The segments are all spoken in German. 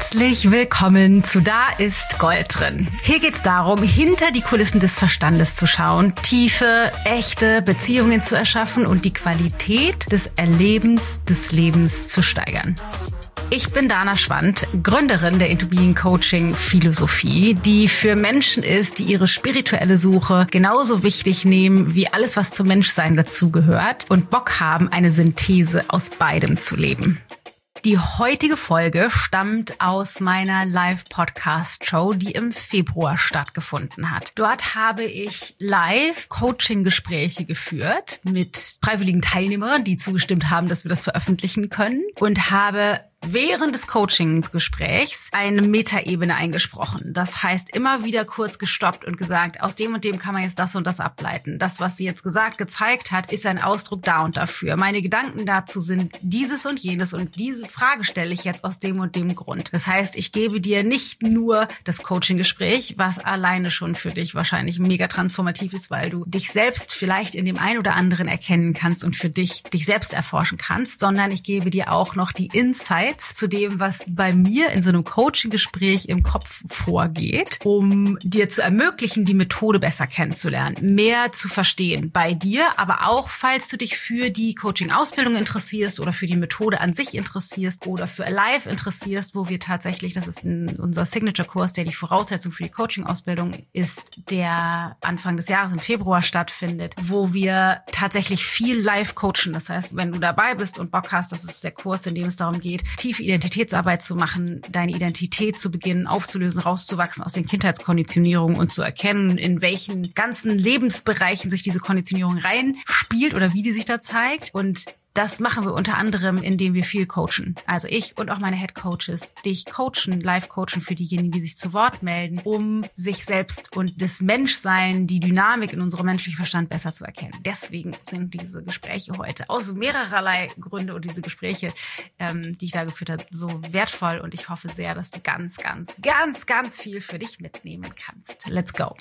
Herzlich willkommen zu Da ist Gold drin. Hier geht's darum, hinter die Kulissen des Verstandes zu schauen, tiefe, echte Beziehungen zu erschaffen und die Qualität des Erlebens des Lebens zu steigern. Ich bin Dana Schwand, Gründerin der Into Being Coaching Philosophie, die für Menschen ist, die ihre spirituelle Suche genauso wichtig nehmen wie alles, was zum Menschsein dazugehört und Bock haben, eine Synthese aus beidem zu leben. Die heutige Folge stammt aus meiner Live-Podcast-Show, die im Februar stattgefunden hat. Dort habe ich Live-Coaching-Gespräche geführt mit freiwilligen Teilnehmern, die zugestimmt haben, dass wir das veröffentlichen können, und habe während des Coaching-Gesprächs eine Metaebene eingesprochen. Das heißt, immer wieder kurz gestoppt und gesagt, aus dem und dem kann man jetzt das und das ableiten. Das, was sie jetzt gezeigt hat, ist ein Ausdruck da und dafür. Meine Gedanken dazu sind dieses und jenes und diese Frage stelle ich jetzt aus dem und dem Grund. Das heißt, ich gebe dir nicht nur das Coaching-Gespräch, was alleine schon für dich wahrscheinlich mega transformativ ist, weil du dich selbst vielleicht in dem einen oder anderen erkennen kannst und für dich selbst erforschen kannst, sondern ich gebe dir auch noch die Insights zu dem, was bei mir in so einem Coaching-Gespräch im Kopf vorgeht, um dir zu ermöglichen, die Methode besser kennenzulernen, mehr zu verstehen bei dir, aber auch, falls du dich für die Coaching-Ausbildung interessierst oder für die Methode an sich interessierst oder für Alive interessierst, wo wir tatsächlich, das ist unser Signature-Kurs, der die Voraussetzung für die Coaching-Ausbildung ist, der Anfang des Jahres im Februar stattfindet, wo wir tatsächlich viel live coachen. Das heißt, wenn du dabei bist und Bock hast, das ist der Kurs, in dem es darum geht, tiefe Identitätsarbeit zu machen, deine Identität zu beginnen, aufzulösen, rauszuwachsen aus den Kindheitskonditionierungen und zu erkennen, in welchen ganzen Lebensbereichen sich diese Konditionierung reinspielt oder wie die sich da zeigt. Und das machen wir unter anderem, indem wir viel coachen. Also ich und auch meine Head Coaches dich coachen, live coachen für diejenigen, die sich zu Wort melden, um sich selbst und das Menschsein, die Dynamik in unserem menschlichen Verstand besser zu erkennen. Deswegen sind diese Gespräche heute aus mehrerlei Gründe und diese Gespräche, die ich da geführt habe, so wertvoll. Und ich hoffe sehr, dass du ganz, ganz, ganz, ganz viel für dich mitnehmen kannst. Let's go.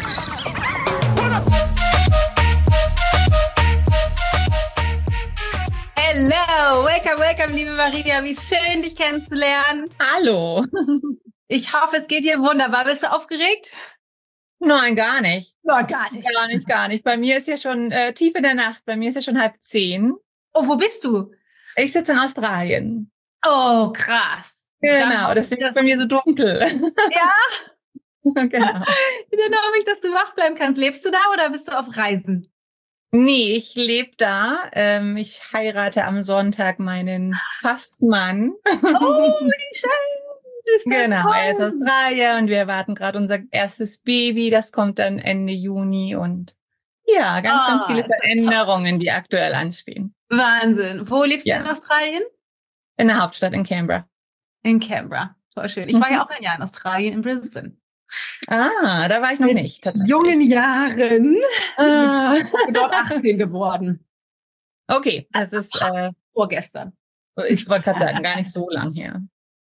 Hello, welcome, liebe Maria. Wie schön, dich kennenzulernen. Hallo. Ich hoffe, es geht dir wunderbar. Bist du aufgeregt? Nein, gar nicht. No, gar nicht. Gar nicht. Bei mir ist ja schon tief in der Nacht. Bei mir ist ja schon 9:30. Oh, wo bist du? Ich sitze in Australien. Oh, krass. Genau, deswegen ist es bei mir so dunkel. Ja? Genau. Dann hoffe ich, dass du wach bleiben kannst. Lebst du da oder bist du auf Reisen? Nee, ich lebe da. Ich heirate am Sonntag meinen Fastmann. Oh, wie schön. Genau, toll. er ist Australier und wir erwarten gerade unser erstes Baby. Das kommt dann Ende Juni und ja, ganz viele Veränderungen, die aktuell anstehen. Wahnsinn. Wo lebst du in Australien? In der Hauptstadt, in Canberra. In Canberra. Voll schön. Ich war ja auch ein Jahr in Australien, in Brisbane. Ah, da war ich noch nicht. Mit jungen Jahren. Ich bin dort 18 geworden. Okay, das ist vorgestern. Ich wollte gerade sagen, gar nicht so lang her.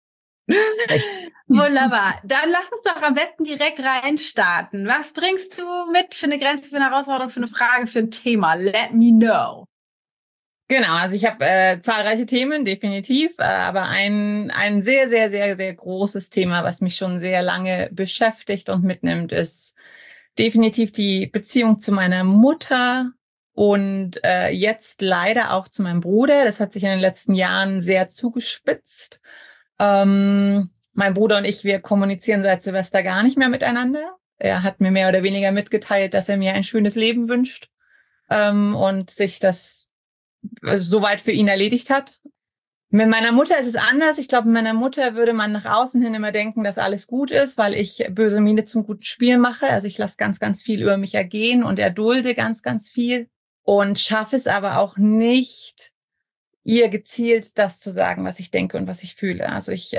Wunderbar. Dann lass uns doch am besten direkt reinstarten. Was bringst du mit für eine Grenze, für eine Herausforderung, für eine Frage, für ein Thema? Let me know. Genau, also ich habe zahlreiche Themen, definitiv, aber ein sehr, sehr, sehr, sehr großes Thema, was mich schon sehr lange beschäftigt und mitnimmt, ist definitiv die Beziehung zu meiner Mutter und jetzt leider auch zu meinem Bruder. Das hat sich in den letzten Jahren sehr zugespitzt. Mein Bruder und ich, wir kommunizieren seit Silvester gar nicht mehr miteinander. Er hat mir mehr oder weniger mitgeteilt, dass er mir ein schönes Leben wünscht und sich das soweit für ihn erledigt hat. Mit meiner Mutter ist es anders. Ich glaube, mit meiner Mutter würde man nach außen hin immer denken, dass alles gut ist, weil ich böse Miene zum guten Spiel mache. Also ich lasse ganz, ganz viel über mich ergehen und erdulde ganz, ganz viel und schaffe es aber auch nicht, ihr gezielt das zu sagen, was ich denke und was ich fühle. Also ich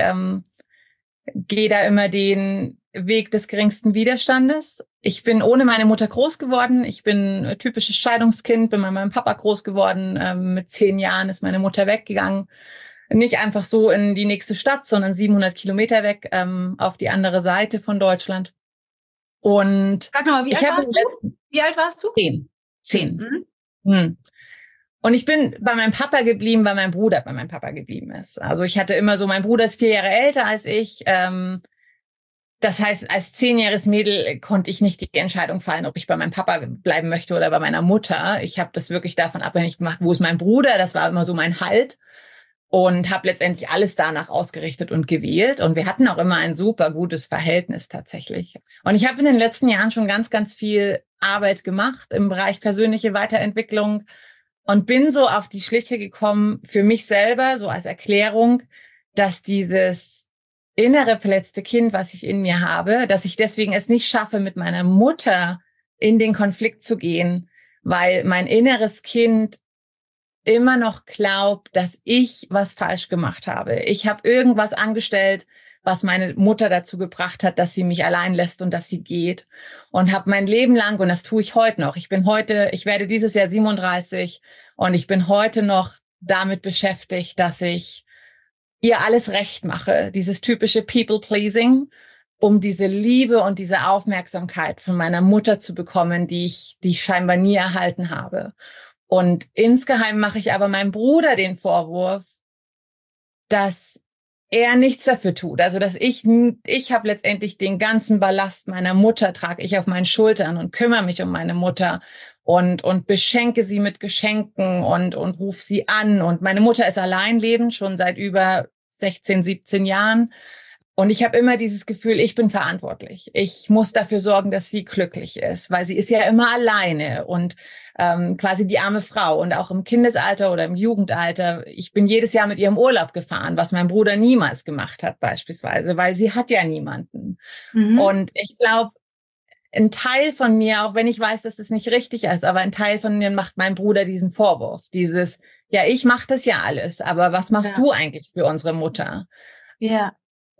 gehe da immer den Weg des geringsten Widerstandes. Ich bin ohne meine Mutter groß geworden. Ich bin ein typisches Scheidungskind, bin bei meinem Papa groß geworden. Mit 10 Jahren ist meine Mutter weggegangen. Nicht einfach so in die nächste Stadt, sondern 700 Kilometer weg, auf die andere Seite von Deutschland. Und sag mal, wie alt warst du? 10. 10. Und ich bin bei meinem Papa geblieben, weil mein Bruder bei meinem Papa geblieben ist. Also ich hatte immer so, mein Bruder ist 4 Jahre älter als ich. Das heißt, als 10-jähriges Mädel konnte ich nicht die Entscheidung fallen, ob ich bei meinem Papa bleiben möchte oder bei meiner Mutter. Ich habe das wirklich davon abhängig gemacht, wo ist mein Bruder. Das war immer so mein Halt. Und habe letztendlich alles danach ausgerichtet und gewählt. Und wir hatten auch immer ein super gutes Verhältnis tatsächlich. Und ich habe in den letzten Jahren schon ganz, ganz viel Arbeit gemacht im Bereich persönliche Weiterentwicklung und bin so auf die Schliche gekommen für mich selber, so als Erklärung, dass dieses innere verletzte Kind, was ich in mir habe, dass ich deswegen es nicht schaffe, mit meiner Mutter in den Konflikt zu gehen, weil mein inneres Kind immer noch glaubt, dass ich was falsch gemacht habe. Ich habe irgendwas angestellt, was meine Mutter dazu gebracht hat, dass sie mich allein lässt und dass sie geht. Und habe mein Leben lang, und das tue ich heute noch, ich werde dieses Jahr 37 und ich bin heute noch damit beschäftigt, dass ich ihr alles recht mache, dieses typische People-Pleasing, um diese Liebe und diese Aufmerksamkeit von meiner Mutter zu bekommen, die ich scheinbar nie erhalten habe. Und insgeheim mache ich aber meinem Bruder den Vorwurf, dass er nichts dafür tut. Also, dass ich habe letztendlich den ganzen Ballast meiner Mutter, trage ich auf meinen Schultern und kümmere mich um meine Mutter und beschenke sie mit Geschenken und rufe sie an. Und meine Mutter ist alleinlebend, schon seit über 16, 17 Jahren. Und ich habe immer dieses Gefühl, ich bin verantwortlich. Ich muss dafür sorgen, dass sie glücklich ist, weil sie ist ja immer alleine und quasi die arme Frau. Und auch im Kindesalter oder im Jugendalter, ich bin jedes Jahr mit ihr im Urlaub gefahren, was mein Bruder niemals gemacht hat beispielsweise, weil sie hat ja niemanden. Mhm. Und ich glaube, ein Teil von mir, auch wenn ich weiß, dass es nicht richtig ist, aber ein Teil von mir macht mein Bruder diesen Vorwurf, dieses, ja, ich mache das ja alles, aber was machst du eigentlich für unsere Mutter? Ja.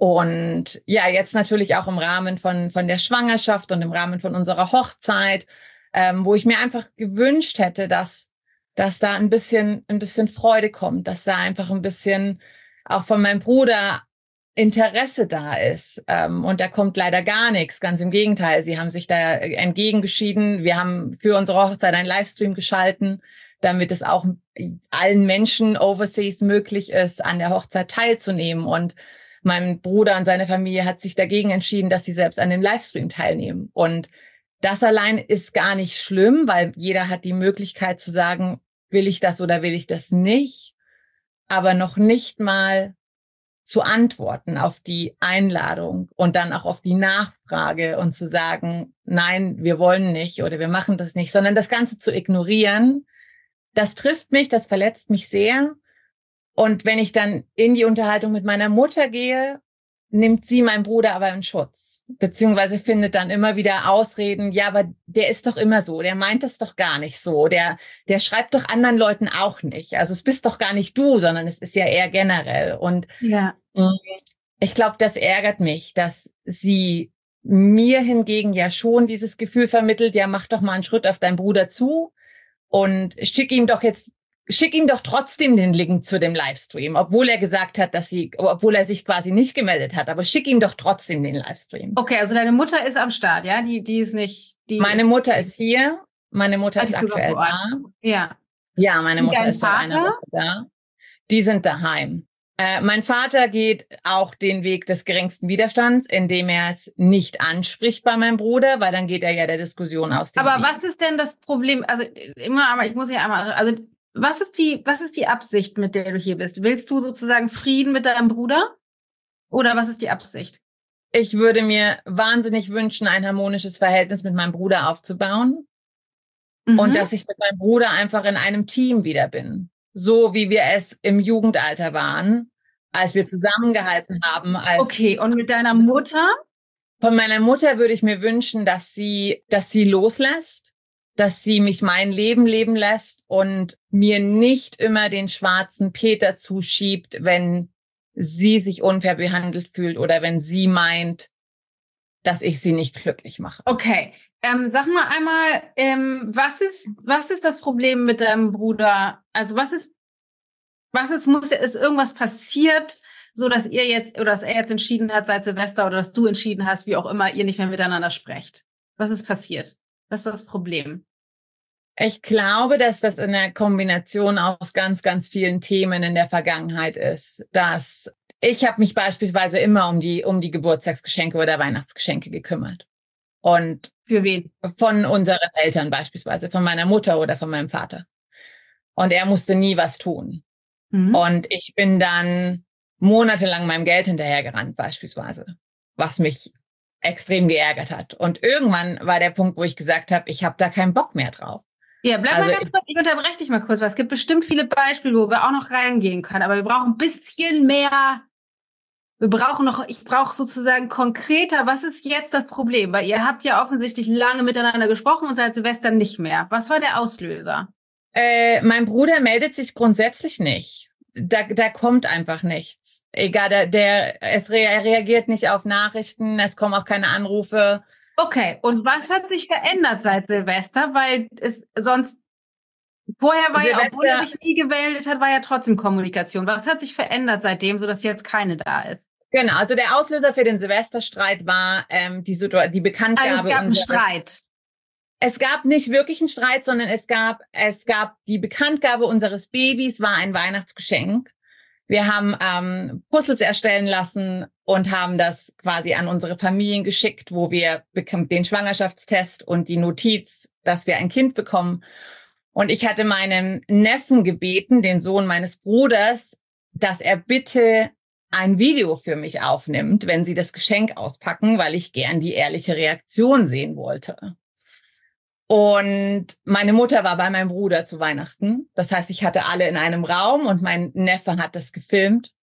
Und ja, jetzt natürlich auch im Rahmen von der Schwangerschaft und im Rahmen von unserer Hochzeit, wo ich mir einfach gewünscht hätte, dass da ein bisschen Freude kommt, dass da einfach ein bisschen auch von meinem Bruder Interesse da ist. Und da kommt leider gar nichts. Ganz im Gegenteil. Sie haben sich da entgegengeschieden. Wir haben für unsere Hochzeit einen Livestream geschalten, damit es auch allen Menschen overseas möglich ist, an der Hochzeit teilzunehmen. Und mein Bruder und seine Familie hat sich dagegen entschieden, dass sie selbst an dem Livestream teilnehmen. Und das allein ist gar nicht schlimm, weil jeder hat die Möglichkeit zu sagen, will ich das oder will ich das nicht? Aber noch nicht mal zu antworten auf die Einladung und dann auch auf die Nachfrage und zu sagen, nein, wir wollen nicht oder wir machen das nicht, sondern das Ganze zu ignorieren, das trifft mich, das verletzt mich sehr. Und wenn ich dann in die Unterhaltung mit meiner Mutter gehe, nimmt sie meinen Bruder aber in Schutz, beziehungsweise findet dann immer wieder Ausreden, ja, aber der ist doch immer so, der meint das doch gar nicht so, der schreibt doch anderen Leuten auch nicht. Also es bist doch gar nicht du, sondern es ist ja eher generell. Und ja. Ich glaube, das ärgert mich, dass sie mir hingegen ja schon dieses Gefühl vermittelt, ja, mach doch mal einen Schritt auf deinen Bruder zu und schick ihm doch trotzdem den Link zu dem Livestream, obwohl er gesagt hat, obwohl er sich quasi nicht gemeldet hat, aber schick ihm doch trotzdem den Livestream. Okay, also deine Mutter ist am Start, ja? Die ist nicht, Meine Mutter ist hier. Meine Mutter ist aktuell da. Ja. Ja, meine Mutter ist seit einer Woche da. Die sind daheim. Mein Vater geht auch den Weg des geringsten Widerstands, indem er es nicht anspricht bei meinem Bruder, weil dann geht er ja der Diskussion aus dem Weg. Aber was ist denn das Problem? Also was ist die Absicht, mit der du hier bist? Willst du sozusagen Frieden mit deinem Bruder? Oder was ist die Absicht? Ich würde mir wahnsinnig wünschen, ein harmonisches Verhältnis mit meinem Bruder aufzubauen. Und dass ich mit meinem Bruder einfach in einem Team wieder bin. So wie wir es im Jugendalter waren, als wir zusammengehalten haben. Okay, und mit deiner Mutter? Von meiner Mutter würde ich mir wünschen, dass sie loslässt, dass sie mich mein Leben leben lässt und mir nicht immer den schwarzen Peter zuschiebt, wenn sie sich unfair behandelt fühlt oder wenn sie meint, dass ich sie nicht glücklich mache. Okay, sag mal einmal, was ist das Problem mit deinem Bruder? Also ist irgendwas passiert, so dass ihr jetzt oder dass er jetzt entschieden hat seit Silvester oder dass du entschieden hast, wie auch immer, ihr nicht mehr miteinander sprecht? Was ist passiert? Was ist das Problem? Ich glaube, dass das eine Kombination aus ganz, ganz vielen Themen in der Vergangenheit ist. Dass ich habe mich beispielsweise immer um die Geburtstagsgeschenke oder Weihnachtsgeschenke gekümmert. Und für wen? Von unseren Eltern beispielsweise, von meiner Mutter oder von meinem Vater. Und er musste nie was tun. Und ich bin dann monatelang meinem Geld hinterhergerannt beispielsweise, was mich extrem geärgert hat. Und irgendwann war der Punkt, wo ich gesagt habe, ich habe da keinen Bock mehr drauf. Ja, bleib mal ganz kurz, ich unterbreche dich mal kurz, weil es gibt bestimmt viele Beispiele, wo wir auch noch reingehen können, aber wir brauchen ein bisschen mehr, ich brauche sozusagen konkreter, was ist jetzt das Problem? Weil ihr habt ja offensichtlich lange miteinander gesprochen und seit Silvester nicht mehr. Was war der Auslöser? Mein Bruder meldet sich grundsätzlich nicht. Da kommt einfach nichts. Egal, er reagiert nicht auf Nachrichten, es kommen auch keine Anrufe. Okay, und was hat sich verändert seit Silvester? Weil es sonst, vorher war ja, obwohl er sich nie gemeldet hat, war ja trotzdem Kommunikation. Was hat sich verändert seitdem, sodass jetzt keine da ist? Genau, also der Auslöser für den Silvesterstreit war die Bekanntgabe. Also es gab einen Streit. Es gab nicht wirklich einen Streit, sondern es gab die Bekanntgabe unseres Babys, war ein Weihnachtsgeschenk. Wir haben Puzzles erstellen lassen und haben das quasi an unsere Familien geschickt, wo wir den Schwangerschaftstest und die Notiz, dass wir ein Kind bekommen. Und ich hatte meinem Neffen gebeten, den Sohn meines Bruders, dass er bitte ein Video für mich aufnimmt, wenn sie das Geschenk auspacken, weil ich gern die ehrliche Reaktion sehen wollte. Und meine Mutter war bei meinem Bruder zu Weihnachten. Das heißt, ich hatte alle in einem Raum und mein Neffe hat das gefilmt.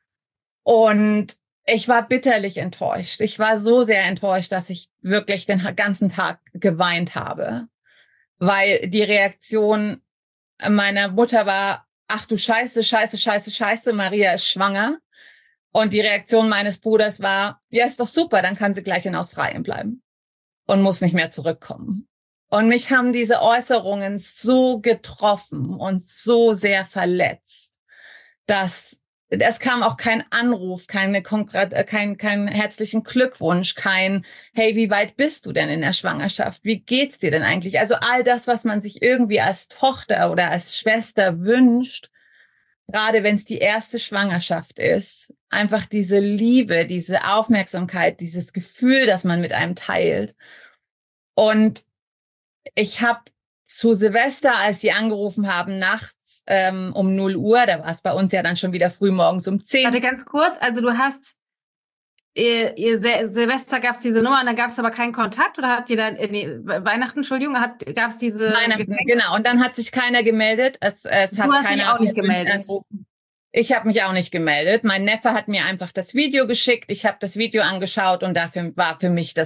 Und ich war bitterlich enttäuscht. Ich war so sehr enttäuscht, dass ich wirklich den ganzen Tag geweint habe, weil die Reaktion meiner Mutter war, ach du Scheiße, Scheiße, Scheiße, Scheiße, Maria ist schwanger. Und die Reaktion meines Bruders war, ja, ist doch super, dann kann sie gleich in Australien bleiben und muss nicht mehr zurückkommen. Und mich haben diese Äußerungen so getroffen und so sehr verletzt, dass es kam auch kein Anruf, kein herzlichen Glückwunsch, kein, hey, wie weit bist du denn in der Schwangerschaft? Wie geht's dir denn eigentlich? Also all das, was man sich irgendwie als Tochter oder als Schwester wünscht, gerade wenn es die erste Schwangerschaft ist, einfach diese Liebe, diese Aufmerksamkeit, dieses Gefühl, das man mit einem teilt. Und ich habe zu Silvester, als sie angerufen haben, nachts um 0 Uhr, da war es bei uns ja dann schon wieder früh morgens um 10. Warte ganz kurz, also du hast, Silvester gab es diese Nummer und dann gab es aber keinen Kontakt oder habt ihr dann, Weihnachten, Entschuldigung, gab es diese... Weihnachten, genau, und dann hat sich keiner gemeldet. Es hat du hast dich auch nicht gemeldet. Angerufen. Ich habe mich auch nicht gemeldet. Mein Neffe hat mir einfach das Video geschickt. Ich habe das Video angeschaut und dafür war für mich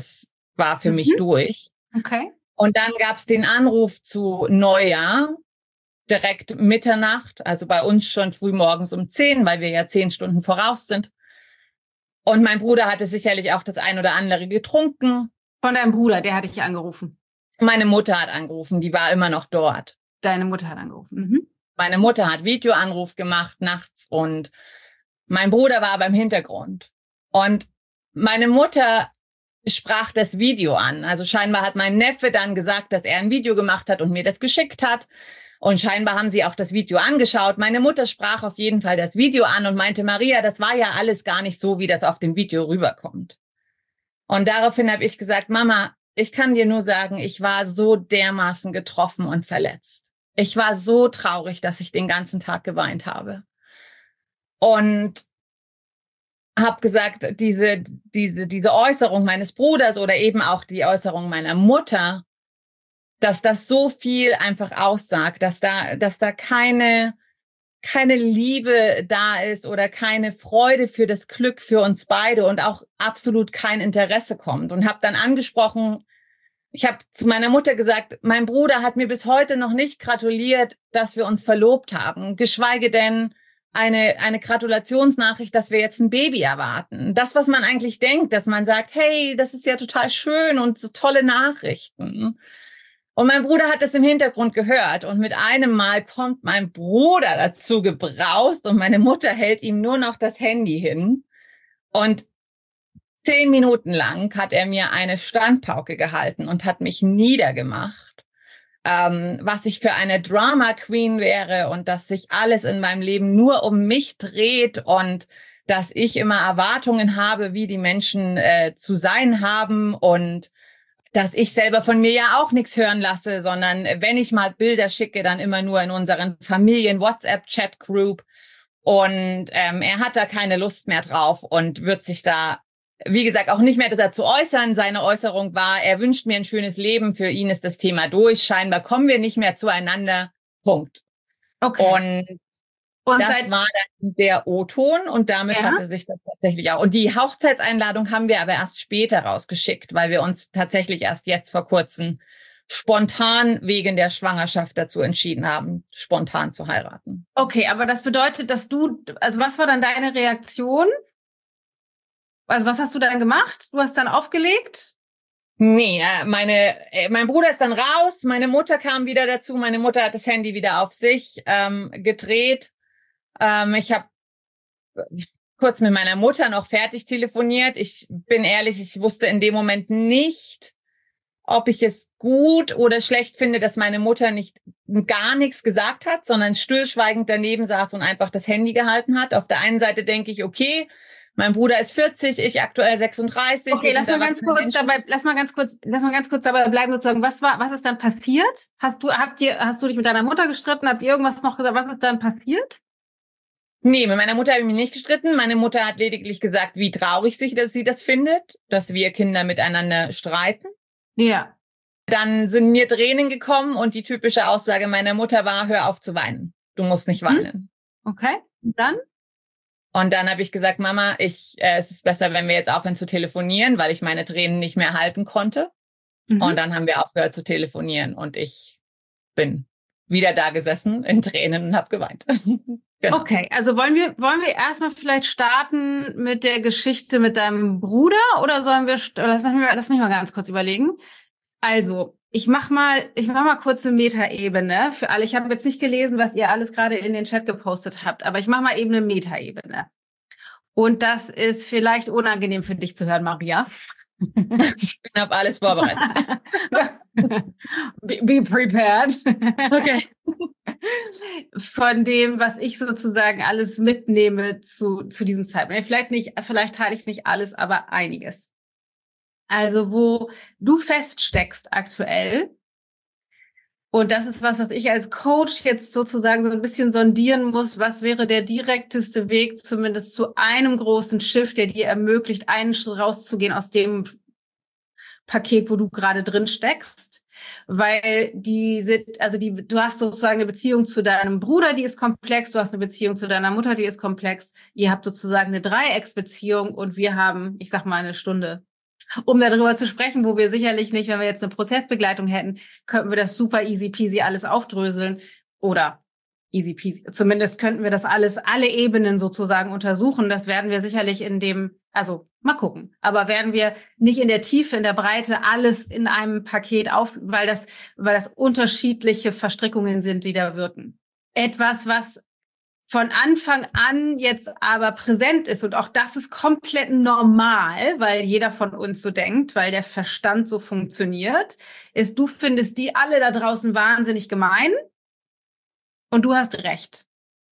durch. Okay. Und dann gab es den Anruf zu Neujahr, direkt Mitternacht, also bei uns schon früh morgens um 10, weil wir ja 10 Stunden voraus sind. Und mein Bruder hatte sicherlich auch das ein oder andere getrunken. Von deinem Bruder, der hat dich angerufen? Meine Mutter hat angerufen, die war immer noch dort. Deine Mutter hat angerufen. Mhm. Meine Mutter hat Videoanruf gemacht nachts und mein Bruder war aber im Hintergrund. Und meine Mutter sprach das Video an. Also scheinbar hat mein Neffe dann gesagt, dass er ein Video gemacht hat und mir das geschickt hat. Und scheinbar haben sie auch das Video angeschaut. Meine Mutter sprach auf jeden Fall das Video an und meinte, Maria, das war ja alles gar nicht so, wie das auf dem Video rüberkommt. Und daraufhin habe ich gesagt, Mama, ich kann dir nur sagen, ich war so dermaßen getroffen und verletzt. Ich war so traurig, dass ich den ganzen Tag geweint habe. Und habe gesagt, diese Äußerung meines Bruders oder eben auch die Äußerung meiner Mutter, dass das so viel einfach aussagt, dass da keine Liebe da ist oder keine Freude für das Glück für uns beide und auch absolut kein Interesse kommt. Und habe dann angesprochen, ich habe zu meiner Mutter gesagt, mein Bruder hat mir bis heute noch nicht gratuliert, dass wir uns verlobt haben, geschweige denn eine Gratulationsnachricht, dass wir jetzt ein Baby erwarten. Das, was man eigentlich denkt, dass man sagt, hey, das ist ja total schön und so tolle Nachrichten. Und mein Bruder hat das im Hintergrund gehört und mit einem Mal kommt mein Bruder dazu gebraust und meine Mutter hält ihm nur noch das Handy hin. Und 10 Minuten lang hat er mir eine Standpauke gehalten und hat mich niedergemacht was ich für eine Drama Queen wäre und dass sich alles in meinem Leben nur um mich dreht und dass ich immer Erwartungen habe, wie die Menschen zu sein haben und dass ich selber von mir ja auch nichts hören lasse, sondern wenn ich mal Bilder schicke, dann immer nur in unseren Familien-WhatsApp-Chat-Group. Und er hat da keine Lust mehr drauf und wird sich da, wie gesagt, auch nicht mehr dazu äußern. Seine Äußerung war, er wünscht mir ein schönes Leben. Für ihn ist das Thema durch. Scheinbar kommen wir nicht mehr zueinander. Punkt. Okay. Und das war dann der O-Ton und damit hatte sich das tatsächlich auch. Und die Hochzeitseinladung haben wir aber erst später rausgeschickt, weil wir uns tatsächlich erst jetzt vor kurzem spontan wegen der Schwangerschaft dazu entschieden haben, spontan zu heiraten. Okay, aber das bedeutet, dass also was war dann deine Reaktion? Also was hast du dann gemacht? Du hast dann aufgelegt? Nee, mein Bruder ist dann raus, meine Mutter kam wieder dazu, meine Mutter hat das Handy wieder auf sich gedreht. Ich habe kurz mit meiner Mutter noch fertig telefoniert. Ich bin ehrlich, ich wusste in dem Moment nicht, ob ich es gut oder schlecht finde, dass meine Mutter gar nichts gesagt hat, sondern stillschweigend daneben saß und einfach das Handy gehalten hat. Auf der einen Seite denke ich, okay, mein Bruder ist 40, ich aktuell 36. Okay, lass mal ganz kurz dabei bleiben sozusagen. Was ist dann passiert? Hast du dich mit deiner Mutter gestritten? Habt ihr irgendwas noch gesagt? Was ist dann passiert? Nee, mit meiner Mutter habe ich mich nicht gestritten. Meine Mutter hat lediglich gesagt, wie traurig sie das findet, dass wir Kinder miteinander streiten. Ja. Dann sind mir Tränen gekommen und die typische Aussage meiner Mutter war, hör auf zu weinen. Du musst nicht weinen. Okay, und dann? Und dann habe ich gesagt, Mama, es ist besser, wenn wir jetzt aufhören zu telefonieren, weil ich meine Tränen nicht mehr halten konnte. Und dann haben wir aufgehört zu telefonieren und ich bin wieder da gesessen in Tränen und habe geweint. Genau. Okay, also wollen wir erstmal vielleicht starten mit der Geschichte mit deinem Bruder oder lass mich mal ganz kurz überlegen. Also, ich mach mal kurz eine Metaebene für alle. Ich habe jetzt nicht gelesen, was ihr alles gerade in den Chat gepostet habt, aber ich mach mal eben eine Metaebene. Und das ist vielleicht unangenehm für dich zu hören, Maria. Ich bin auf alles vorbereitet. Be prepared. Okay. Von dem, was ich sozusagen alles mitnehme zu diesem Zeitpunkt. Vielleicht teile ich nicht alles, aber einiges. Also, wo du feststeckst aktuell, und das ist was ich als Coach jetzt sozusagen so ein bisschen sondieren muss, was wäre der direkteste Weg zumindest zu einem großen Shift, der dir ermöglicht, einen Schritt rauszugehen aus dem Paket, wo du gerade drin steckst. Weil du hast sozusagen eine Beziehung zu deinem Bruder, die ist komplex, du hast eine Beziehung zu deiner Mutter, die ist komplex, ihr habt sozusagen eine Dreiecksbeziehung und wir haben, ich sag mal, eine Stunde, um darüber zu sprechen, wo wir sicherlich nicht, wenn wir jetzt eine Prozessbegleitung hätten, könnten wir das super easy peasy alles aufdröseln oder easy peasy. Zumindest könnten wir das alle Ebenen sozusagen untersuchen. Das werden wir sicherlich mal gucken. Aber werden wir nicht in der Tiefe, in der Breite alles in einem Paket weil das unterschiedliche Verstrickungen sind, die da wirken. Etwas, was von Anfang an jetzt aber präsent ist, und auch das ist komplett normal, weil jeder von uns so denkt, weil der Verstand so funktioniert, ist, du findest die alle da draußen wahnsinnig gemein und du hast recht.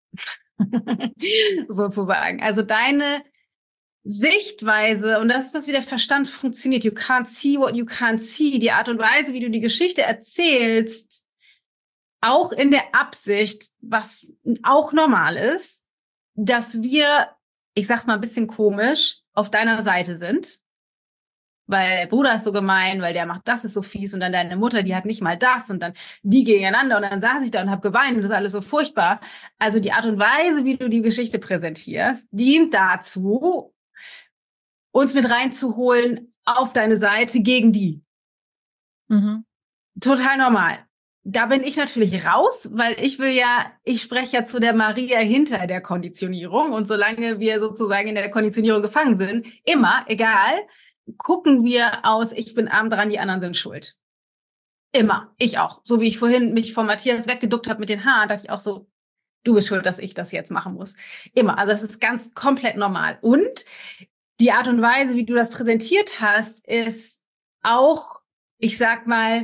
Sozusagen. Also deine Sichtweise, und das ist das, wie der Verstand funktioniert. You can't see what you can't see. Die Art und Weise, wie du die Geschichte erzählst, auch in der Absicht, was auch normal ist, dass wir, ich sag's mal ein bisschen komisch, auf deiner Seite sind. Weil der Bruder ist so gemein, weil der macht das, ist so fies, und dann deine Mutter, die hat nicht mal das, und dann die gegeneinander, und dann saß ich da und hab geweint und das ist alles so furchtbar. Also die Art und Weise, wie du die Geschichte präsentierst, dient dazu, uns mit reinzuholen auf deine Seite gegen die. Mhm. Total normal. Da bin ich natürlich raus, weil ich spreche ja zu der Maria hinter der Konditionierung, und solange wir sozusagen in der Konditionierung gefangen sind, immer, egal, gucken wir aus, ich bin arm dran, die anderen sind schuld. Immer. Ich auch. So wie ich vorhin mich von Matthias weggeduckt habe mit den Haaren, dachte ich auch so, du bist schuld, dass ich das jetzt machen muss. Immer. Also das ist ganz komplett normal. Und die Art und Weise, wie du das präsentiert hast, ist auch, ich sag mal,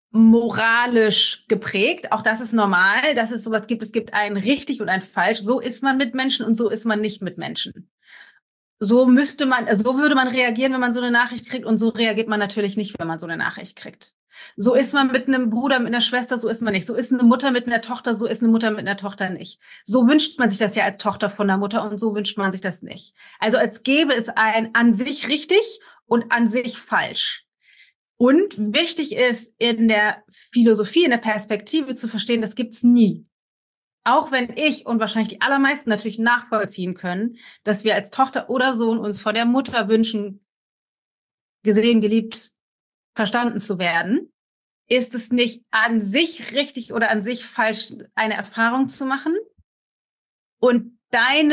moralisch geprägt. Auch das ist normal, dass es sowas gibt. Es gibt ein richtig und ein falsch. So ist man mit Menschen und so ist man nicht mit Menschen. So würde man reagieren, wenn man so eine Nachricht kriegt, und so reagiert man natürlich nicht, wenn man so eine Nachricht kriegt. So ist man mit einem Bruder, mit einer Schwester, so ist man nicht. So ist eine Mutter mit einer Tochter, so ist eine Mutter mit einer Tochter nicht. So wünscht man sich das ja als Tochter von der Mutter und so wünscht man sich das nicht. Also als gäbe es ein an sich richtig und an sich falsch. Und wichtig ist in der Philosophie, in der Perspektive zu verstehen, das gibt's nie. Auch wenn ich und wahrscheinlich die allermeisten natürlich nachvollziehen können, dass wir als Tochter oder Sohn uns vor der Mutter wünschen, gesehen, geliebt, verstanden zu werden, ist es nicht an sich richtig oder an sich falsch, eine Erfahrung zu machen. Und dein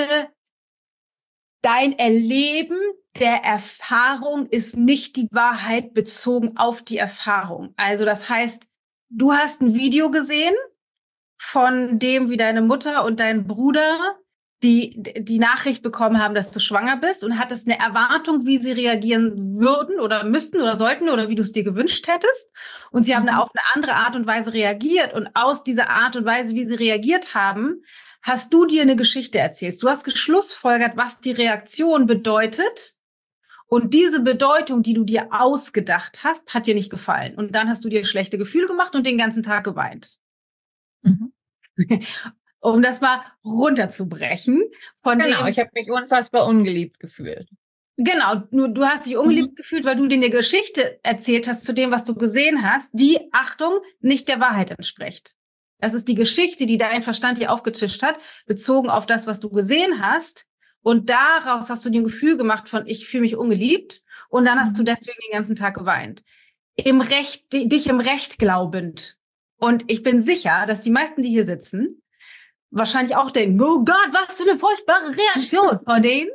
Erleben der Erfahrung ist nicht die Wahrheit bezogen auf die Erfahrung. Also das heißt, du hast ein Video gesehen von dem, wie deine Mutter und dein Bruder die Nachricht bekommen haben, dass du schwanger bist, und hattest eine Erwartung, wie sie reagieren würden oder müssten oder sollten oder wie du es dir gewünscht hättest. Und sie haben auf eine andere Art und Weise reagiert. Und aus dieser Art und Weise, wie sie reagiert haben, hast du dir eine Geschichte erzählt. Du hast geschlussfolgert, was die Reaktion bedeutet. Und diese Bedeutung, die du dir ausgedacht hast, hat dir nicht gefallen. Und dann hast du dir schlechte Gefühle gemacht und den ganzen Tag geweint. Mhm. Um das mal runterzubrechen. Genau, ich habe mich unfassbar ungeliebt gefühlt. Genau, nur du hast dich ungeliebt gefühlt, weil du dir eine Geschichte erzählt hast zu dem, was du gesehen hast, die, Achtung, nicht der Wahrheit entspricht. Das ist die Geschichte, die dein Verstand dir aufgetischt hat, bezogen auf das, was du gesehen hast. Und daraus hast du dir ein Gefühl gemacht von, ich fühle mich ungeliebt. Und dann hast du deswegen den ganzen Tag geweint. Dich im Recht glaubend. Und ich bin sicher, dass die meisten, die hier sitzen, wahrscheinlich auch denken, oh Gott, was für eine furchtbare Reaktion von denen.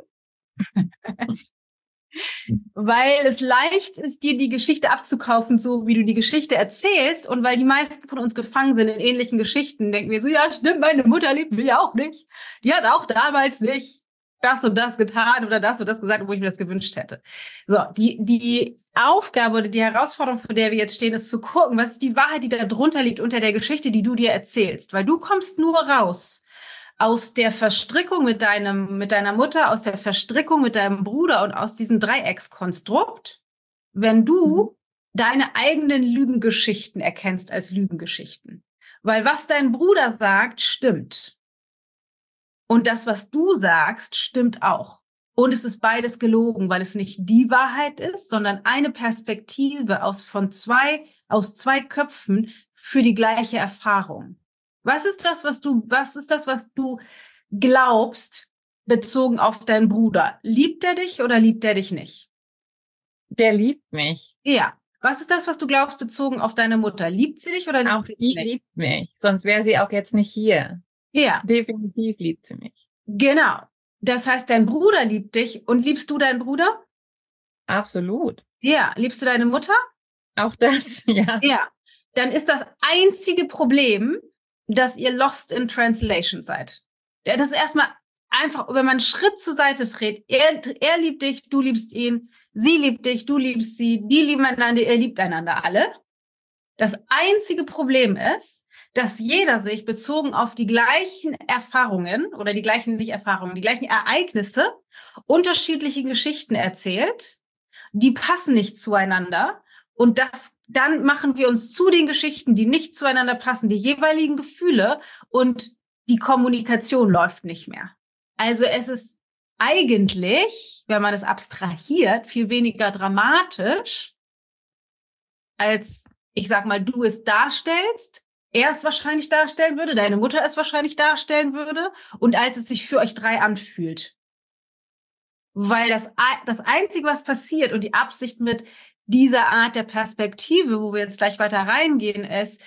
Weil es leicht ist, dir die Geschichte abzukaufen, so wie du die Geschichte erzählst. Und weil die meisten von uns gefangen sind in ähnlichen Geschichten, denken wir so, ja stimmt, meine Mutter liebt mich auch nicht. Die hat auch damals nicht das und das getan oder das und das gesagt, obwohl ich mir das gewünscht hätte. So, die Aufgabe oder die Herausforderung, vor der wir jetzt stehen, ist zu gucken, was ist die Wahrheit, die da drunter liegt, unter der Geschichte, die du dir erzählst. Weil du kommst nur raus aus der Verstrickung mit deiner Mutter, aus der Verstrickung mit deinem Bruder und aus diesem Dreieckskonstrukt, wenn du deine eigenen Lügengeschichten erkennst als Lügengeschichten. Weil was dein Bruder sagt, stimmt. Und das, was du sagst, stimmt auch. Und es ist beides gelogen, weil es nicht die Wahrheit ist, sondern eine Perspektive aus zwei Köpfen für die gleiche Erfahrung. Was ist das, was du glaubst, bezogen auf deinen Bruder? Liebt er dich oder liebt er dich nicht? Der liebt mich. Ja. Was ist das, was du glaubst, bezogen auf deine Mutter? Liebt sie dich oder liebt sie dich nicht? Die liebt mich, sonst wäre sie auch jetzt nicht hier. Ja. Definitiv liebt sie mich. Genau. Das heißt, dein Bruder liebt dich. Und liebst du deinen Bruder? Absolut. Ja. Liebst du deine Mutter? Auch das, ja. Ja. Dann ist das einzige Problem, dass ihr lost in translation seid. Ja, das ist erstmal einfach, wenn man einen Schritt zur Seite dreht. Er liebt dich, du liebst ihn. Sie liebt dich, du liebst sie. Die lieben einander, ihr liebt einander alle. Das einzige Problem ist, dass jeder sich bezogen auf die gleichen Erfahrungen oder die gleichen Ereignisse unterschiedliche Geschichten erzählt. Die passen nicht zueinander. Und dann machen wir uns zu den Geschichten, die nicht zueinander passen, die jeweiligen Gefühle, und die Kommunikation läuft nicht mehr. Also es ist eigentlich, wenn man es abstrahiert, viel weniger dramatisch, als, ich sag mal, du es darstellst, er es wahrscheinlich darstellen würde, deine Mutter es wahrscheinlich darstellen würde, und als es sich für euch drei anfühlt. Weil das Einzige, was passiert, und die Absicht mit dieser Art der Perspektive, wo wir jetzt gleich weiter reingehen, ist,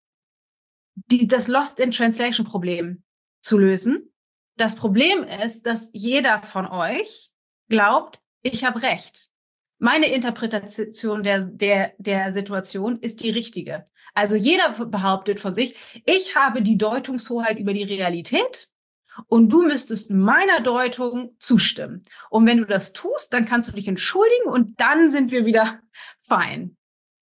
das Lost in Translation Problem zu lösen. Das Problem ist, dass jeder von euch glaubt, ich habe recht. Meine Interpretation der Situation ist die richtige. Also jeder behauptet von sich, ich habe die Deutungshoheit über die Realität und du müsstest meiner Deutung zustimmen. Und wenn du das tust, dann kannst du dich entschuldigen und dann sind wir wieder fein.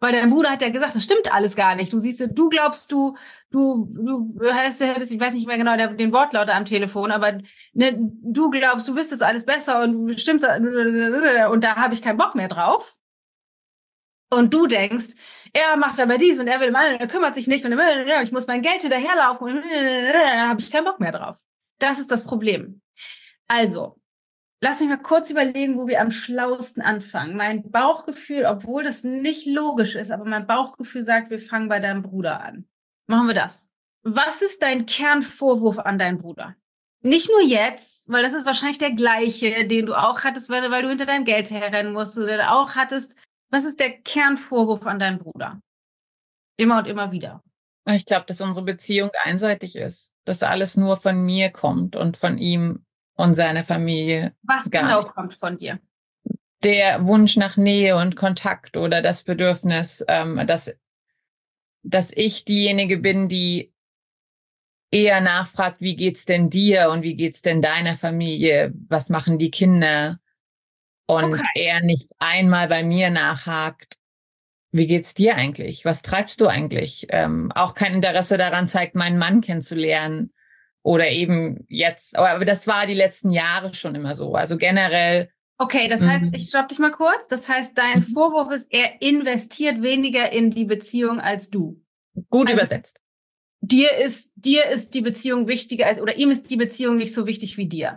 Weil dein Bruder hat ja gesagt, das stimmt alles gar nicht. Du siehst, du glaubst, du hättest, ich weiß nicht mehr genau den Wortlaut am Telefon, aber ne, du glaubst, du wüsstest alles besser und stimmt's, und da habe ich keinen Bock mehr drauf. Und du denkst, er macht aber dies und er will mal, er kümmert sich nicht, ich muss mein Geld hinterherlaufen, da habe ich keinen Bock mehr drauf. Das ist das Problem. Also, lass mich mal kurz überlegen, wo wir am schlauesten anfangen. Mein Bauchgefühl, obwohl das nicht logisch ist, aber mein Bauchgefühl sagt, wir fangen bei deinem Bruder an. Machen wir das. Was ist dein Kernvorwurf an deinen Bruder? Nicht nur jetzt, weil das ist wahrscheinlich der gleiche, den du auch hattest, weil du hinter deinem Geld herrennen musstest, den du auch hattest. Was ist der Kernvorwurf an deinen Bruder? Immer und immer wieder. Ich glaube, dass unsere Beziehung einseitig ist. Dass alles nur von mir kommt und von ihm und seiner Familie. Was genau kommt von dir? Der Wunsch nach Nähe und Kontakt oder das Bedürfnis, dass ich diejenige bin, die eher nachfragt, wie geht's denn dir und wie geht's denn deiner Familie? Was machen die Kinder? Und er nicht einmal bei mir nachhakt, wie geht's dir eigentlich? Was treibst du eigentlich? Auch kein Interesse daran zeigt, meinen Mann kennenzulernen oder eben jetzt. Aber das war die letzten Jahre schon immer so. Also generell. Okay, das heißt, ich stopp dich mal kurz. Das heißt, dein Vorwurf ist, er investiert weniger in die Beziehung als du. Gut übersetzt. Dir ist die Beziehung wichtiger oder ihm ist die Beziehung nicht so wichtig wie dir.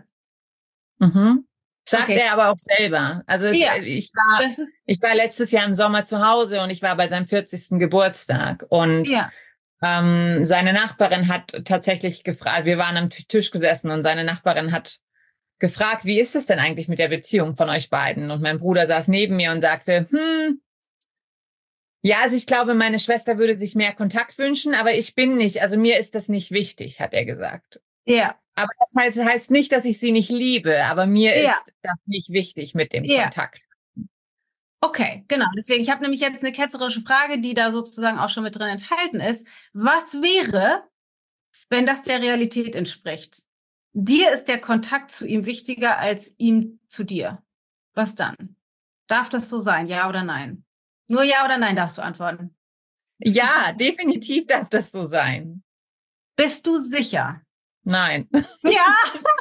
Sagt er aber auch selber. Also ich war letztes Jahr im Sommer zu Hause und ich war bei seinem 40. Geburtstag und seine Nachbarin hat tatsächlich gefragt, wir waren am Tisch gesessen und seine Nachbarin hat gefragt, wie ist es denn eigentlich mit der Beziehung von euch beiden? Und mein Bruder saß neben mir und sagte, ja, also ich glaube, meine Schwester würde sich mehr Kontakt wünschen, aber ich bin nicht, also mir ist das nicht wichtig, hat er gesagt. Ja. Aber das heißt nicht, dass ich sie nicht liebe, aber mir ist das nicht wichtig mit dem Kontakt. Okay, genau. Deswegen, ich habe nämlich jetzt eine ketzerische Frage, die da sozusagen auch schon mit drin enthalten ist. Was wäre, wenn das der Realität entspricht? Dir ist der Kontakt zu ihm wichtiger als ihm zu dir. Was dann? Darf das so sein, ja oder nein? Nur ja oder nein darfst du antworten. Ja, definitiv darf das so sein. Bist du sicher? Nein. Ja.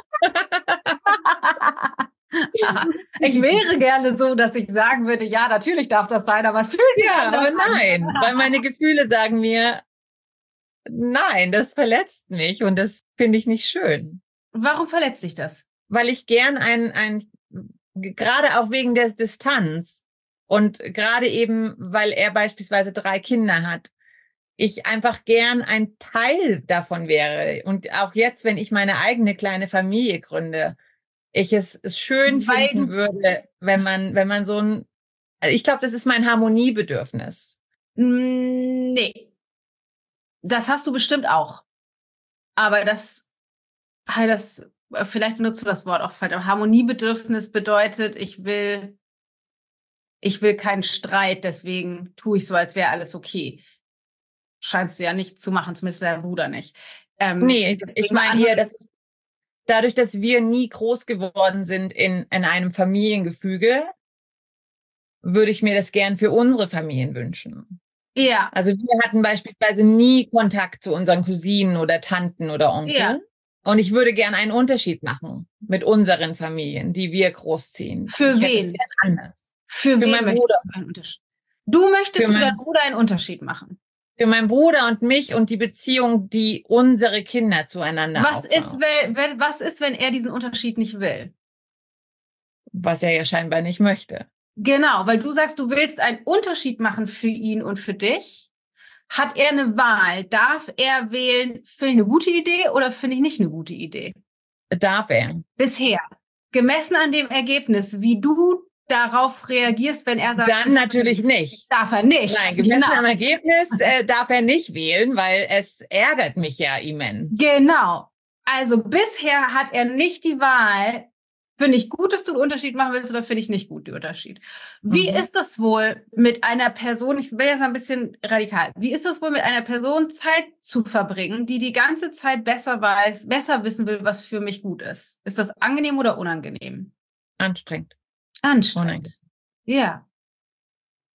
Ich wäre gerne so, dass ich sagen würde, ja, natürlich darf das sein, aber es fühlt sich aber nein, weil meine Gefühle sagen mir, nein, das verletzt mich und das finde ich nicht schön. Warum verletzt dich das? Weil ich gern gerade auch wegen der Distanz und gerade eben, weil er beispielsweise 3 Kinder hat, ich einfach gern ein Teil davon wäre. Und auch jetzt, wenn ich meine eigene kleine Familie gründe, ich es schön finden würde, wenn man so ein, ich glaube, das ist mein Harmoniebedürfnis. Nee. Das hast du bestimmt auch. Aber vielleicht benutzt du das Wort auch falsch. Aber Harmoniebedürfnis bedeutet, ich will keinen Streit, deswegen tue ich so, als wäre alles okay. Scheinst du ja nicht zu machen, zumindest dein Bruder nicht. Nee, ich meine eher, dass dadurch, dass wir nie groß geworden sind in einem Familiengefüge, würde ich mir das gern für unsere Familien wünschen. Ja. Also wir hatten beispielsweise nie Kontakt zu unseren Cousinen oder Tanten oder Onkeln. Ja. Und ich würde gern einen Unterschied machen mit unseren Familien, die wir großziehen. Für wen? Gern anders. Für wen meinen Bruder einen Unterschied? Du möchtest für deinen Bruder einen Unterschied machen. Für meinen Bruder und mich und die Beziehung, die unsere Kinder zueinander aufbauen. Was ist, wenn er diesen Unterschied nicht will? Was er ja scheinbar nicht möchte. Genau, weil du sagst, du willst einen Unterschied machen für ihn und für dich. Hat er eine Wahl? Darf er wählen, finde ich eine gute Idee oder finde ich nicht eine gute Idee? Darf er. Bisher. Gemessen an dem Ergebnis, wie du darauf reagierst, wenn er sagt... Dann natürlich nicht. Darf er nicht. Nein, gemessen am Ergebnis darf er nicht wählen, weil es ärgert mich ja immens. Genau. Also bisher hat er nicht die Wahl, finde ich gut, dass du einen Unterschied machen willst oder finde ich nicht gut, den Unterschied. Wie ist das wohl mit einer Person, ich bin jetzt ein bisschen radikal, wie ist das wohl mit einer Person Zeit zu verbringen, die die ganze Zeit besser wissen will, was für mich gut ist? Ist das angenehm oder unangenehm? Anstrengend. Anstrengend. Ja.